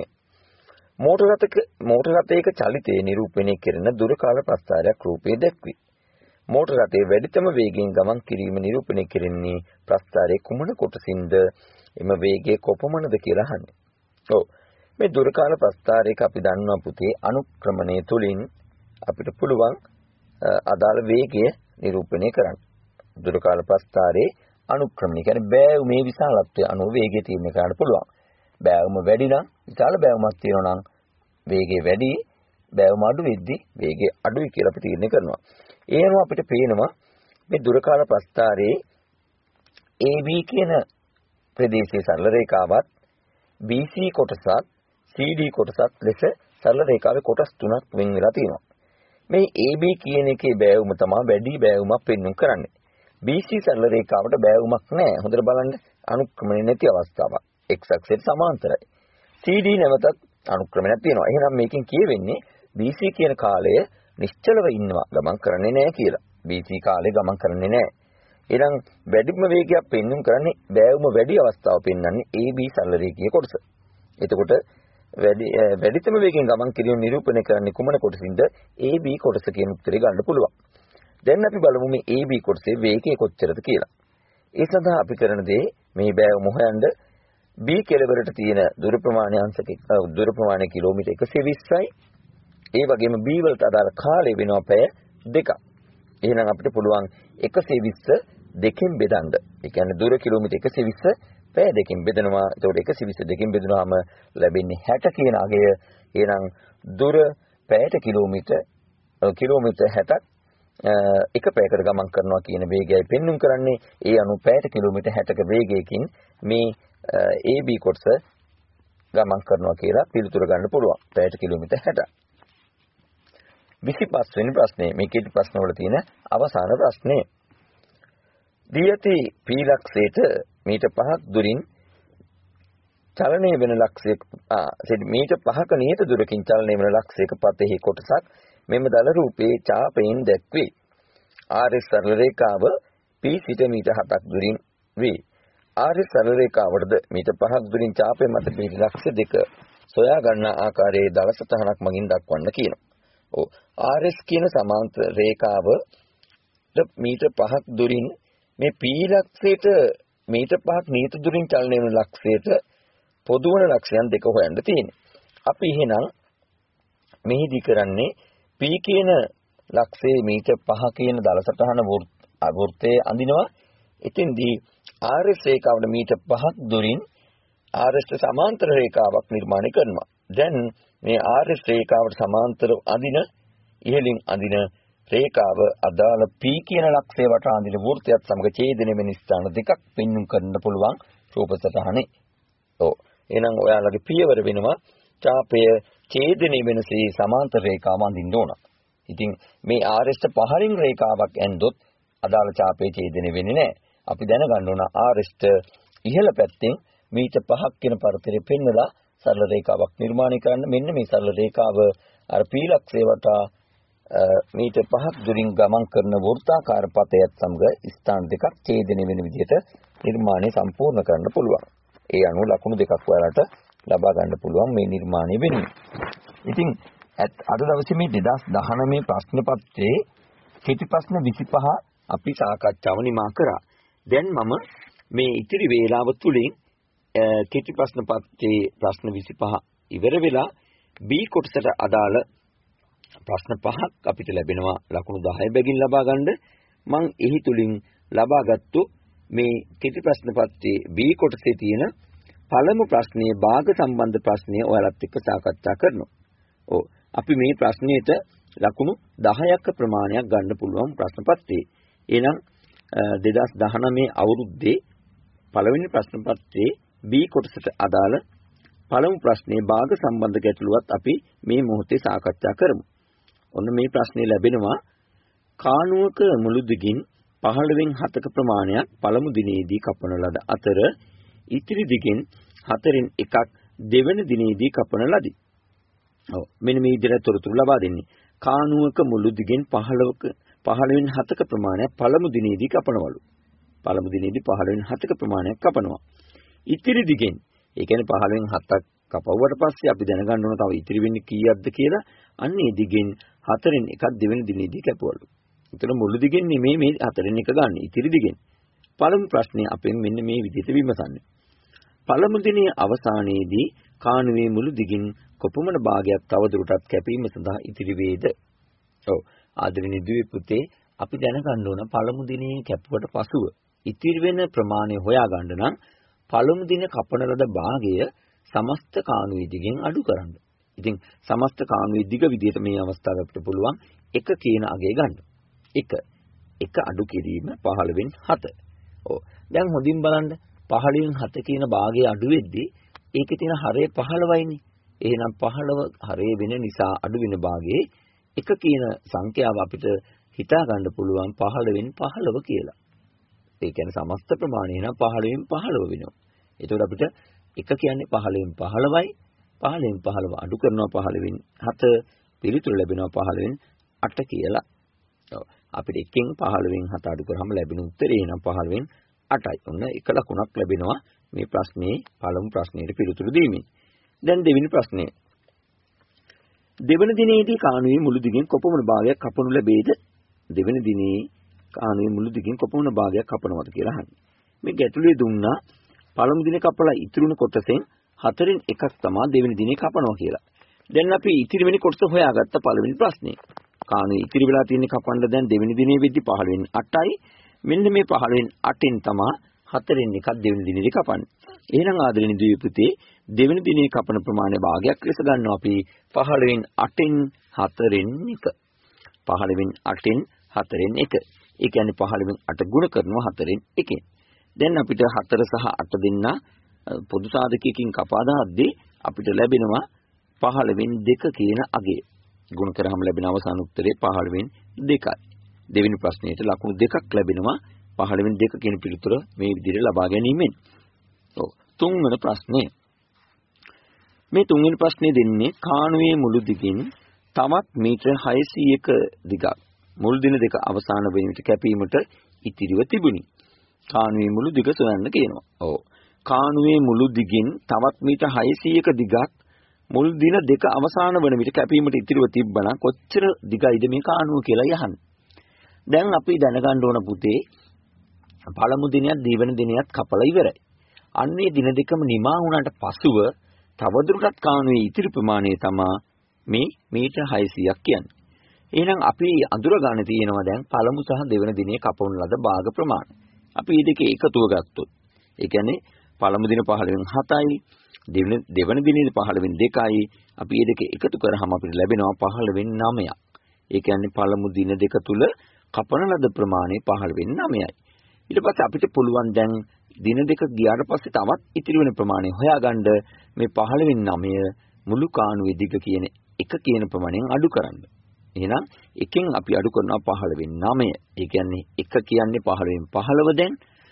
Speaker 4: මෝටර රථයක චලිතයේ නිරූපණය කෙරෙන දුර කාල ප්‍රස්ථාරයක් රූපයේ දැක්වේ. මෝටර රථයේ වැඩිතම වේගයෙන් ගමන් කිරීම නිරූපණය කෙරෙන්නේ ප්‍රස්ථාරයේ කුමන කොටසින්ද? එම වේගය කොපමණද කියලා අහන්නේ. ඔව්. මේ දුර කාල ප්‍රස්ථාරයක අපි දන්නවා පුතේ අනුක්‍රමණය තුලින් අපිට පුළුවන් අදාළ වේගය නිරූපණය කරන්න. දුර කාල ප්‍රස්ථාරයේ අනුක්‍රමණය කියන්නේ බෑවුමේ විශාලත්වය අනුව වේගය තීරණය කරන්න පුළුවන්. බෑවුම වැඩි නම් විශාල බෑවුමක් තියෙනවා නම් වේගය වැඩි, බෑවුම අඩු වෙද්දී වේගය අඩුයි කියලා අපි තීරණය කරනවා. ඒ අනුව අපිට පේනවා මේ දුර කාල ප්‍රස්ථාරයේ AB කියන ප්‍රදේශයේ සරල රේඛාවත් BC කොටසත් CD කොටසත් ලෙස සරල රේඛාවේ කොටස් තුනක් වෙන් වෙලා තියෙනවා. මේ AB කියන එකේ බෑවුම තමයි වැඩි බෑවුමක් පෙන්වන්න කරන්නේ. BC සරල රේඛාවට බෑවුමක් නැහැ. හොඳට බලන්න අනුක්‍රමණය නැති අවස්ථාවක්. x අක්ෂයට සමාන්තරයි. CD නැවතත් අනුක්‍රමණයක් තියෙනවා. එහෙනම් මේකෙන් කියවෙන්නේ BC කියන කාලය නිශ්චලව ඉන්නවා ගමන් කරන්නේ නැහැ කියලා. BC කාලේ ගමන් කරන්නේ නැහැ. එහෙනම් වැඩිම වේගයක් පෙන්වන්න කරන්නේ බෑවුම වැඩි අවස්ථාව පෙන්වන්නේ AB සරල රේඛීය කොටස. එතකොට වැඩිතම වේගයෙන් ගමන් කිරීම නිරූපණය කරන්නේ කුමන කොටසින්ද? AB කොටස කියන උත්තරේ ගන්න පුළුවන්. දැන් අපි බලමු මේ AB කොටසේ වේගය කොච්චරද කියලා. ඒ සඳහා අපි කරන දේ මේ බෑවුම හොයන්න B කෙළවරට තියෙන දුර ප්‍රමාණය කිලෝමීටර් 120යි. ඒ වගේම B වලට අදාළ කාලය වෙනවා පැය 2ක්. එහෙනම් අපිට පුළුවන් 120 දෙකෙන් බෙදන්න. ඒ කියන්නේ දුර කිලෝමීටර් 120 පැය දෙකෙන් බෙදනවා. එතකොට 120 දෙකෙන් බෙදුනහම ලැබෙන්නේ 60 කියන අගය. එහෙනම් දුර පැයට කිලෝමීටර් 60ක් එක පැයකට ගමන් කරනවා කියන වේගයයි පෙන්වුම් කරන්නේ. ඒ අනුව පැයට කිලෝමීටර් 60ක වේගයකින් මේ AB කොටස ගමන් කරනවා කියලා පිළිතුර ගන්න පුළුවන්. පැයට කිලෝමීටර් 60. 25 වෙනි ප්‍රශ්නේ. මේකේ ප්‍රශ්න වල තියෙන අවසාන ප්‍රශ්නේ. දී ඇති P ලක්ෂයට මීටර් 5ක් දුරින් චලනය වෙන ලක්ෂයක මීටර් 5ක නියත දුරකින් චලනය වෙන ලක්ෂයක පතෙහි කොටසක් මෙම දල රූපයේ ඡාපයෙන් දැක්වේ. RS සරල රේඛාව P සිට මීටර් 7ක් දුරින් වේ. RS සරල රේඛාවටද මීටර් 5ක් දුරින් ඡාපය මත පිහිටි ලක්ෂ දෙක සොයා ගන්නා ආකාරයේ දල සටහනක් මගින් දක්වන්න කියනවා. ඔව් RS කියන සමාන්තර රේඛාවට මීටර් 5ක් දුරින් මේ P ලක්ෂයට මීටර් 5ක් නියත දුරින් චලනය වෙන ලක්ෂයට පොදු වන ලක්ෂයන් දෙක හොයන්න තියෙනවා. අපි එහෙනම් මෙහිදී කරන්නේ P කියන ලක්ෂයේ මීටර් 5 කියන දල සටහන වෘත්තයේ අඳිනවා. එතෙන්දී RS රේඛාවට මීටර් 5ක් දුරින් RS සමාන්තර රේඛාවක් නිර්මාණය කරනවා. දැන් මේ RS රේඛාවට සමාන්තර අඳින ඉහළින් අඳින රේඛාව අදාළ P කියන ලක්ෂය වටා අඳින වෘත්තයත් සමග ඡේදනය වෙන ස්ථාන දෙකක් පෙන්වන්න කරන්න පුළුවන් රූප සටහනේ. ඔව්. එහෙනම් ඔයාලගේ පියවර වෙනවා ඡාපය ඡේදනය වෙනසේ සමාන්තර රේඛාව අඳින්න ඕන. ඉතින් මේ ආරෙෂ්ඨ පහරින් රේඛාවක් ඇන්දොත් අදාළ ඡාපයේ ඡේදනය වෙන්නේ නැහැ. අපි දැනගන්න ඕන ආරෙෂ්ඨ ඉහළ පැත්තෙන් මීටර් 5ක් කියන පරතරය පෙන්නලා සරල රේඛාවක් නිර්මාණය කරන්න. මෙන්න මේ සරල රේඛාව අර P ලක්ෂය වටා මීටර් 5ක් දුරින් ගමන් කරන වෘත්තාකාර පතයත් සමග ස්ථාන දෙකක් ඡේදනය වෙන විදිහට නිර්මාණය සම්පූර්ණ කරන්න පුළුවන්. ඒ අනුව ලකුණු දෙකක් ඔයාලට ලබා ගන්න පුළුවන් මේ නිර්මාණය වෙනුවෙන්. ඉතින් අද දවසේ මේ 2019 ප්‍රශ්න පත්‍රයේ කෙටි ප්‍රශ්න 25 අපි සාකච්ඡාව නිමා කරා. දැන් මම මේ ඉතිරි වේලාව තුලින් කෙටි ප්‍රශ්න පත්‍රයේ ප්‍රශ්න 25 ඉවර වෙලා B කොටසට අදාළ ප්‍රශ්න 5ක් අපිට ලැබෙනවා ලකුණු 10 බැගින් ලබා ගන්න. මම එහි තුලින් ලබාගත්තු මේ කෙටි ප්‍රශ්න පත්‍රයේ B කොටසේ තියෙන පළමු ප්‍රශ්නයේ භාග සම්බන්ධ ප්‍රශ්නය ඔයාලත් එක්ක සාකච්ඡා කරනවා. ඔව් අපි මේ ප්‍රශ්නයට ලකුණු 10ක ප්‍රමාණයක් ගන්න පුළුවන් ප්‍රශ්න පත්‍රයේ. එහෙනම් 2019 අවුරුද්දේ පළවෙනි ප්‍රශ්න පත්‍රයේ B කොටසට අදාළ පළමු ප්‍රශ්නයේ භාග සම්බන්ධ ගැටලුවත් අපි මේ මොහොතේ සාකච්ඡා කරමු. ඔන්න මේ ප්‍රශ්නේ ලැබෙනවා කාණුවක මුළු දිගින් 15න් 7ක ප්‍රමාණයක් පළමු දිනේදී කපන ලද අතර ඉතිරි දිගෙන් 4න් එකක් දෙවන දිනේදී කපන ලදී. ඔව් මෙන්න මේ විදිහට තොරතුරු ලබා දෙන්නේ. කාණුවක මුළු දිගෙන් 15න් 7ක ප්‍රමාණයක් පළමු දිනේදී කපනවලු. පළමු දිනේදී 15න් 7ක ප්‍රමාණයක් කපනවා. ඉතිරි දිගෙන් ඒ කියන්නේ 15න් 7ක් කපවුවට පස්සේ අපි දැනගන්න ඕන තව ඉතිරි වෙන්නේ කීයක්ද කියලා. අන්නේ දිගෙන් 4න් එකක් දෙවෙනි දිනේදී කැපුවලු. එතන මුළු දිගෙන් නෙමෙයි මේ 4න් එක ගන්න. ඉතිරි දිගෙන්. පළමු ප්‍රශ්නේ අපෙන් මෙන්න මේ විදිහට විමසන්නේ. පළමු දිනේ අවසානයේදී කාණුවේ මුළු දිගින් කොපමණ භාගයක් තවදුරටත් කැපීම සඳහා ඉතිරි වේද? ඔව් ආදරණීය දුවේ පුතේ අපි දැනගන්න ඕන පළමු දිනේ කැපුවට පසුව ඉතිරි වෙන ප්‍රමාණය හොයාගන්න නම් පළමු දින කපන ලද භාගය සමස්ත කාණුවේ දිගෙන් අඩු කරන්න. ඉතින් සමස්ත කාණුවේ දිග විදිහට මේ අවස්ථාව අපිට පුළුවන් 1 කියන අගය ගන්න. 1 අඩු කිරීම 15න් 7. ඔව් දැන් හොඳින් බලන්න 15න් 7 කියන භාගය අඩු වෙද්දී ඒකේ තියෙන හරය 15යිනේ. එහෙනම් 15 හරය වෙන නිසා අඩු වෙන භාගයේ 1 කියන සංඛ්‍යාව අපිට හිතා ගන්න පුළුවන් 15න් 15 කියලා. ඒ කියන්නේ සමස්ත ප්‍රමාණය නම් 15න් 15 වෙනවා. ඒතකොට අපිට 1 කියන්නේ 15න් 15යි. 15න් 15 අඩු කරනවා 15න් 7 පිළිතුරු ලැබෙනවා 15න් 8 කියලා. ඔව් අපිට 1න් 15න් 7 අඩු කරාම ලැබෙන උත්තරේ නම් 15න් 8යි. ඔන්න එක ලකුණක් ලැබෙනවා මේ ප්‍රශ්නේ පළමු ප්‍රශ්නෙට පිළිතුරු දීමෙන්. දැන් දෙවෙනි ප්‍රශ්නය. දෙවන දිනේදී කාණුවේ මුළු දිගෙන් කොපමණ භාගයක් කපනු ලැබේද? දෙවන දිනේ කාණුවේ මුළු දිගෙන් කොපමණ භාගයක් කපනවද කියලා අහන්නේ. මේ ගැටලුවේ දුන්නා පළමු දිනේ කපලා ඉතුරුණු කොටසෙන් 4න් එකක් තමයි දෙවෙනි දිනේ කපනවා කියලා. දැන් අපි ඉතිරි වෙන කොටස හොයාගත්ත පළවෙනි ප්‍රශ්නේ. කාණුවේ ඉතිරි වෙලා තියෙන කපන්න දැන් දෙවෙනි දිනේ වෙද්දි 15න් 8යි. මෙන්න මේ 15න් 8න් තමයි 4න් එකක් දෙවෙනි දිනේදී කපන්නේ. එහෙනම් ආදරණීය දුවේ පුතේ දෙවෙනි දිනේ කපන ප්‍රමාණය භාගයක් ලෙස ගන්නවා අපි 15න් 8න් 4න් 1. 15න් 8න් 4න් 1. ඒ කියන්නේ 15න් 8 ගුණ කරනවා 4න් 1. දැන් අපිට 4 සහ 8 දෙන්න පොදු සාධකයකින් කපා දාද්දී අපිට ලැබෙනවා 15න් 2 කියන අගය. ගුණ කරාම ලැබෙන අවසාන උත්තරේ 15න් 2යි. දෙවෙනි ප්‍රශ්නයට ලකුණු 2ක් ලැබෙනවා 15න් 2 කියන පිළිතුර මේ විදිහට ලබා ගැනීමෙන්. ඔව් තුන්වෙනි ප්‍රශ්නේ. මේ තුන්වෙනි ප්‍රශ්නේ දෙන්නේ කාණුවේ මුළු දිගින් තවත් මීටර 600ක දිගක් මුල් දින දෙක අවසාන වෙන විට කැපීමට ඉතිරිව තිබුණි. කාණුවේ මුළු දිග සොයන්න කියනවා. ඔව්. කාණුවේ මුළු දිගින් තවත් මීටර 600ක දිගක් මුල් දින දෙක අවසාන වන විට කැපීමට ඉතිරිව තිබ්බනම් කොච්චර දිගයිද මේ කාණුව කියලා යහන්නේ. දැන් අපි දැනගන්න ඕන පුතේ පළමු දිනයත් දෙවන දිනයත් කපලා ඉවරයි. අන්නේ දින දෙකම නිමා වුණාට පසුව තවදුරටත් කාණුවේ ඉතිරි ප්‍රමාණය තමයි මේ මීටර 600ක් කියන්නේ. එහෙනම් අපි අඳුර ගන්න තියෙනවා දැන් පළමු සහ දෙවන දිනේ කපවන ලද භාග ප්‍රමාණය. අපි මේ දෙකේ එකතුව ගත්තොත් ඒ කියන්නේ පළමු දින 15න් 7යි දෙවන දිනේ 15න් 2යි අපි මේ දෙක එකතු කරාම අපිට ලැබෙනවා 15න් 9ක්. ඒ කියන්නේ පළමු දින දෙක තුල කපන ලද ප්‍රමාණය 15.9යි. ඊට පස්සේ අපිට පුළුවන් දැන් දින දෙක ගියාට පස්සේ තවත් ඉතිරි වෙන ප්‍රමාණය හොයාගන්න මේ 15.9 මුළු කාණුවේ දිග කියන එක කියන ප්‍රමාණයෙන් අඩු කරන්න. එහෙනම් එකෙන් අපි අඩු කරනවා 15.9. ඒ කියන්නේ එක කියන්නේ 15.15 දැන්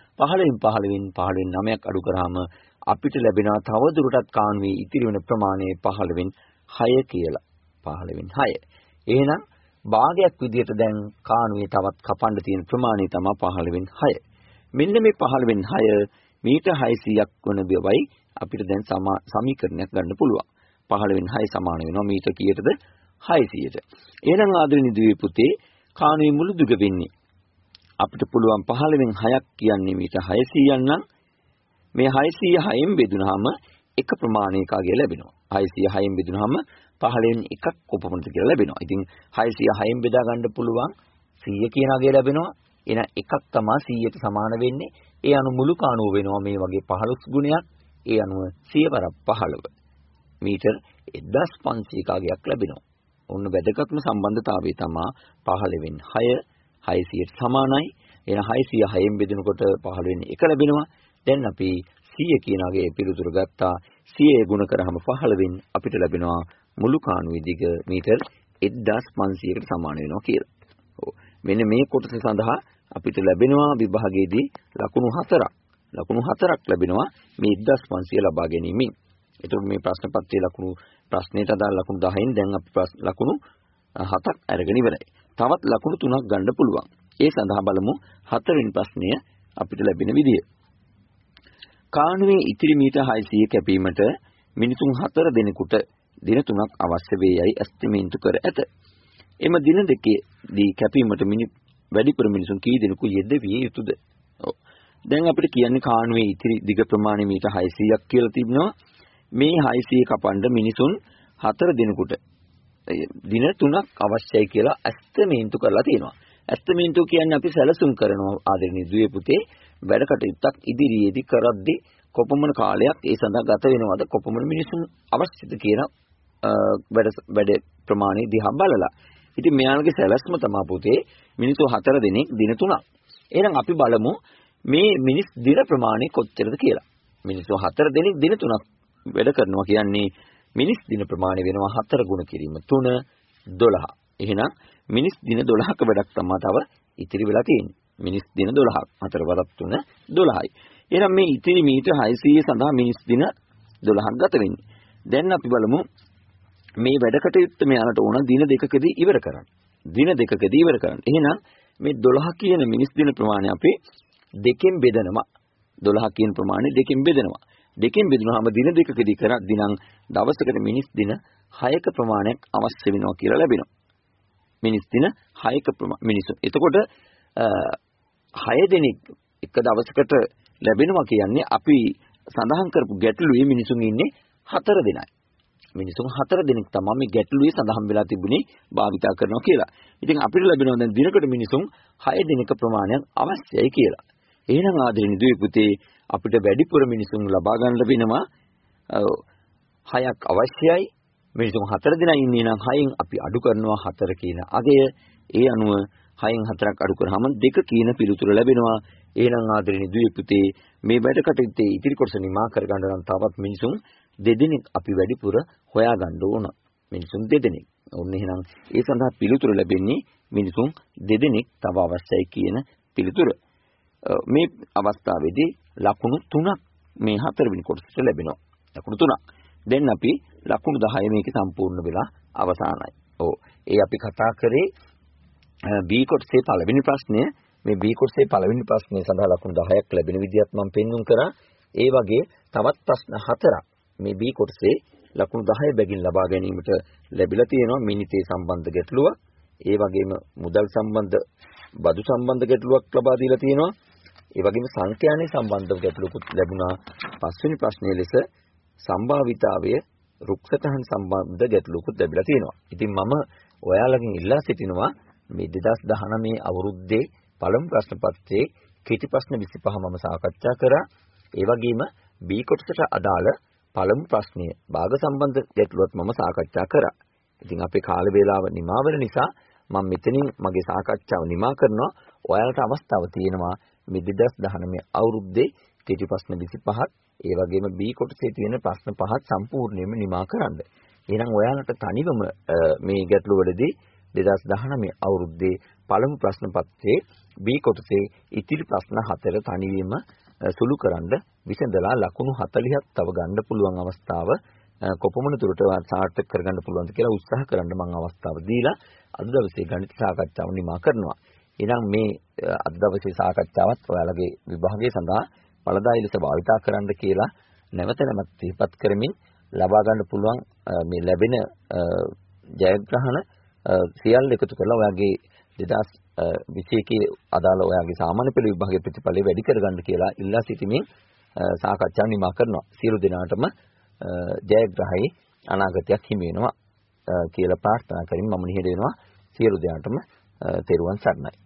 Speaker 4: 15.9ක් අඩු කරාම අපිට ලැබෙනවා තව දුරටත් කාණුවේ ඉතිරි වෙන ප්‍රමාණය 15.6 කියලා. 15.6. එහෙනම් භාගයක් විදියට දැන් කාණුවේ තවත් කපන්න තියෙන ප්‍රමාණය තමයි 15.6. මෙන්න මේ 15.6 මීටර් 600ක් වන බවයි අපිට දැන් සමීකරණයක් ගන්න පුළුවන්. 15.6 සමාන වෙනවා මීටර් කීයටද? 600ට. එහෙනම් ආදරණීය දුවේ පුතේ කාණුවේ මුළු දුක වෙන්නේ අපිට පුළුවන් 15.6ක් කියන්නේ මීටර් 600ක් නම් මේ 600 6න් බෙදුනහම එක ප්‍රමාණයකගේ ලැබෙනවා. 600 6න් බෙදුනහම 15.1ක් කොපමණද කියලා ලැබෙනවා. ඉතින් 600 6න් බෙදා ගන්න පුළුවන් 100 කියන අගය ලැබෙනවා. එහෙනම් එකක් තමයි 100ට සමාන වෙන්නේ. ඒ අනු මුළු කාණුව වෙනවා මේ වගේ 15 ගුණයක්. ඒ අනුව 100 වරක් 15 මීටර් 1500ක අගයක් ලැබෙනවා. ඔන්න වැදගත්ම සම්බන්ධතාවය තමයි 15.6 600ට සමානයි. එහෙනම් 600 6න් බෙදනකොට 15.1 ලැබෙනවා. දැන් අපි 100 කියන අගයේ පිළිතුර ගත්තා. 100 ගුණ කරාම 15න් අපිට ලැබෙනවා මුළු කාණුවේ දිග මීටර් 1500කට සමාන වෙනවා කියලා. ඔව්. මෙන්න මේ කොටස සඳහා අපිට ලැබෙනවා විභාගයේදී ලකුණු 4ක්. ලකුණු 4ක් ලැබෙනවා මේ 1500 ලබා ගැනීමෙන්. ඒතකොට මේ ප්‍රශ්න පත්‍රයේ ලකුණු ප්‍රශ්නයට අදාළ ලකුණු 10න් දැන් අපි ලකුණු 7ක් අරගෙන ඉවරයි. තවත් ලකුණු 3ක් ගන්න පුළුවන්. ඒ සඳහා බලමු 4 වෙනි ප්‍රශ්නය අපිට ලැබෙන විදිය. කාණුවේ ඉතිරි මීටර් 600 කැපීමට මිනිසුන් 4 දෙනෙකුට දින 3ක් අවශ්‍ය වේයයි ඇස්තිමේන්තු කර ඇත. එම දින දෙකේදී කැපීමට වැඩිපුර මිනිසුන් කී දෙනෙකු යෙදවිය යුතුද? ඔව්. දැන් අපිට කියන්නේ කාණුවේ ඉතිරි දිග ප්‍රමාණය මීටර් 600ක් කියලා තිබෙනවා. මේ 600 කපන්න මිනිසුන් 4 දෙනෙකුට දින 3ක් අවශ්‍යයි කියලා ඇස්තිමේන්තු කරලා තියෙනවා. ඇස්තිමේන්තු කියන්නේ අපි සැලසුම් කරනවා ආදරණීය දුවේ පුතේ වැඩ කටයුත්තක් ඉදිරියේදී කරද්දී කොපමණ කාලයක් ඒ සඳහා ගත වෙනවද කොපමණ මිනිසුන් අවශ්‍යද කියන වැඩ ප්‍රමාණය දිහා බලලා. ඉතින් මෙයාලගේ සැලැස්ම තමයි පුතේ මිනිස්සු 4 දෙනෙක් දින 3ක්. එහෙනම් අපි බලමු මේ මිනිස් දින ප්‍රමාණය කොච්චරද කියලා. මිනිස්සු 4 දෙනෙක් දින 3ක් වැඩ කරනවා කියන්නේ මිනිස් දින ප්‍රමාණය වෙනවා 4 ගුණ කිරීම 3 12. එහෙනම් මිනිස් දින 12ක වැඩක් තමයි තව ඉතිරි වෙලා තියෙන්නේ. මිනිස් දින 12ක් 4 වරක් 3 12යි. එහෙනම් මේ ඉතිරි මීටර් 600 සඳහා මිනිස් දින 12ක් ගත වෙන්නේ. දැන් අපි බලමු මේ වැඩ කටයුත්ත මෙයාලට ඕන දින දෙකකදී ඉවර කරන්න. දින දෙකකදී ඉවර කරන්න. එහෙනම් මේ 12 කියන මිනිස් දින ප්‍රමාණය අපි දෙකෙන් බෙදනවා. 12 කියන ප්‍රමාණය දෙකෙන් බෙදනවා. දෙකෙන් බෙදුනහම දින දෙකකදී කරද්දී නම් දවසකට මිනිස් දින 6ක ප්‍රමාණයක් අවශ්‍ය වෙනවා කියලා ලැබෙනවා. මිනිස් දින 6ක මිනිස්සු. එතකොට 6 දෙනෙක් එක දවසකට ලැබෙනවා කියන්නේ අපි සඳහන් කරපු ගැටලුවේ මිනිසුන් ඉන්නේ 4 දෙනයි. මිනිසුන් 4 දෙනෙක් තමයි මේ ගැටලුවේ සඳහන් වෙලා තිබුණේ භාවිතා කරනවා කියලා. ඉතින් අපිට ලැබෙනවා දැන් දිනකට මිනිසුන් 6 දෙනෙක් ප්‍රමාණයක් අවශ්‍යයි කියලා. එහෙනම් ආදරණීය දුවේ පුතේ අපිට වැඩිපුර මිනිසුන් ලබා ගන්න ලැබෙනවා 6ක් අවශ්‍යයි. මිනිසුන් 4 දෙනා ඉන්නේ නම් 6න් අපි අඩු කරනවා 4 කියන අගය. ඒ අනුව 6න් 4ක් අඩු කරාම 2 කියන පිළිතුර ලැබෙනවා. එහෙනම් ආදරණීය දුවේ පුතේ මේ වැඩ කටයුත්තේ ඉතිරි කොටස නිමා කර ගන්න නම් තවත් මිනිසුන් 2 දෙනෙක් අපි වැඩිපුර හොයා ගන්න ඕන. මිනිසුන් 2 දෙනෙක්. ඔන්න එහෙනම් ඒ සඳහා පිළිතුර ලැබෙන්නේ මිනිසුන් 2 දෙනෙක් තව අවශ්‍යයි කියන පිළිතුර. මේ අවස්ථාවේදී ලකුණු 3ක් මේ 4 වෙනි කොටසට ලැබෙනවා. ලකුණු 3ක්. දැන් අපි ලකුණු 10 මේක සම්පූර්ණ වෙලා අවසానයි. ඔව්. ඒ අපි කතා කරේ B කොටසේ පළවෙනි ප්‍රශ්නය. මේ B කොටසේ පළවෙනි ප්‍රශ්නය සඳහා ලකුණු 10ක් ලැබෙන විදිහත් මම පෙන්වුම් කරා. ඒ වගේ තවත් ප්‍රශ්න 4ක් මේ B කොටසේ ලකුණු 10 බැගින් ලබා ගැනීමට ලැබිලා තියෙනවා. මිනිතේ සම්බන්ධ ගැටලුවක්. ඒ වගේම මුදල් සම්බන්ධ බදු සම්බන්ධ ගැටලුවක් ලබා දීලා තියෙනවා. ඒ වගේම සංඛ්‍යානේ සම්බන්ධ ගැටලුවකුත් ලැබුණා. පස්වෙනි ප්‍රශ්නයේ ලෙස සම්භාවිතාවය රුක්සතහන් සම්බන්ධ ගැටලුවකුත් ලැබිලා තියෙනවා. ඉතින් මම ඔයාලගෙන් ඉල්ලා සිටිනවා මේ 2019 අවුරුද්දේ පළමු ප්‍රශ්න පත්‍රයේ කෙටි ප්‍රශ්න 25 මම සාකච්ඡා කරා. ඒ වගේම B කොටසට අදාළ පළමු ප්‍රශ්නය භාග සම්බන්ධ ගැටලුවත් මම සාකච්ඡා කරා. ඉතින් අපේ කාල වේලාව නිමා වෙන නිසා මම මෙතනින් මගේ සාකච්ඡාව නිමා කරනවා. ඔයාලට අවස්ථාව තියෙනවා මේ 2019 අවුරුද්දේ කෙටි ප්‍රශ්න 25ක් ඒ වගේම B කොටසේ තියෙන ප්‍රශ්න 5ක් සම්පූර්ණයෙන්ම නිමා කරන්න. එහෙනම් ඔයාලට තනිවම මේ ගැටළු වලදී 2019 අවුරුද්දේ පළමු ප්‍රශ්න පත්‍රයේ B කොටසේ ඉතිරි ප්‍රශ්න 4 තනිවම සුළුකරනද විසඳලා ලකුණු 40ක් තව ගන්න පුළුවන් අවස්ථාව කොපමණ දුරට සාර්ථක කරගන්න පුළුවන්ද කියලා උත්සාහ කරන්න මම අවස්ථාව දීලා අද දවසේ ගණිත සාකච්ඡාව නිමා කරනවා. එහෙනම් මේ අද දවසේ සාකච්ඡාවත් ඔයාලගේ විභාගය සඳහා ඵලදායී ලෙස භාවිතා කරන්න කියලා නැවත නැවත සිහිපත් කරමින් ලබා ගන්න පුළුවන් මේ ලැබෙන ජයග්‍රහණ සියල්ල එකතු කරලා ඔයාගේ 2021 අදාළ ඔයාගේ සාමාන්‍ය පෙළ විභාගයේ ප්‍රතිඵලය වැඩි කරගන්න කියලා ඉල්ලා සිටිමින් සාකච්ඡාව නිමා කරනවා. සියලු දෙනාටම ජයග්‍රහයි අනාගතයක් හිමි වෙනවා කියලා ප්‍රාර්ථනා කරමින් මම නිහඬ වෙනවා. සියලු දෙනාටම තෙරුවන් සරණයි.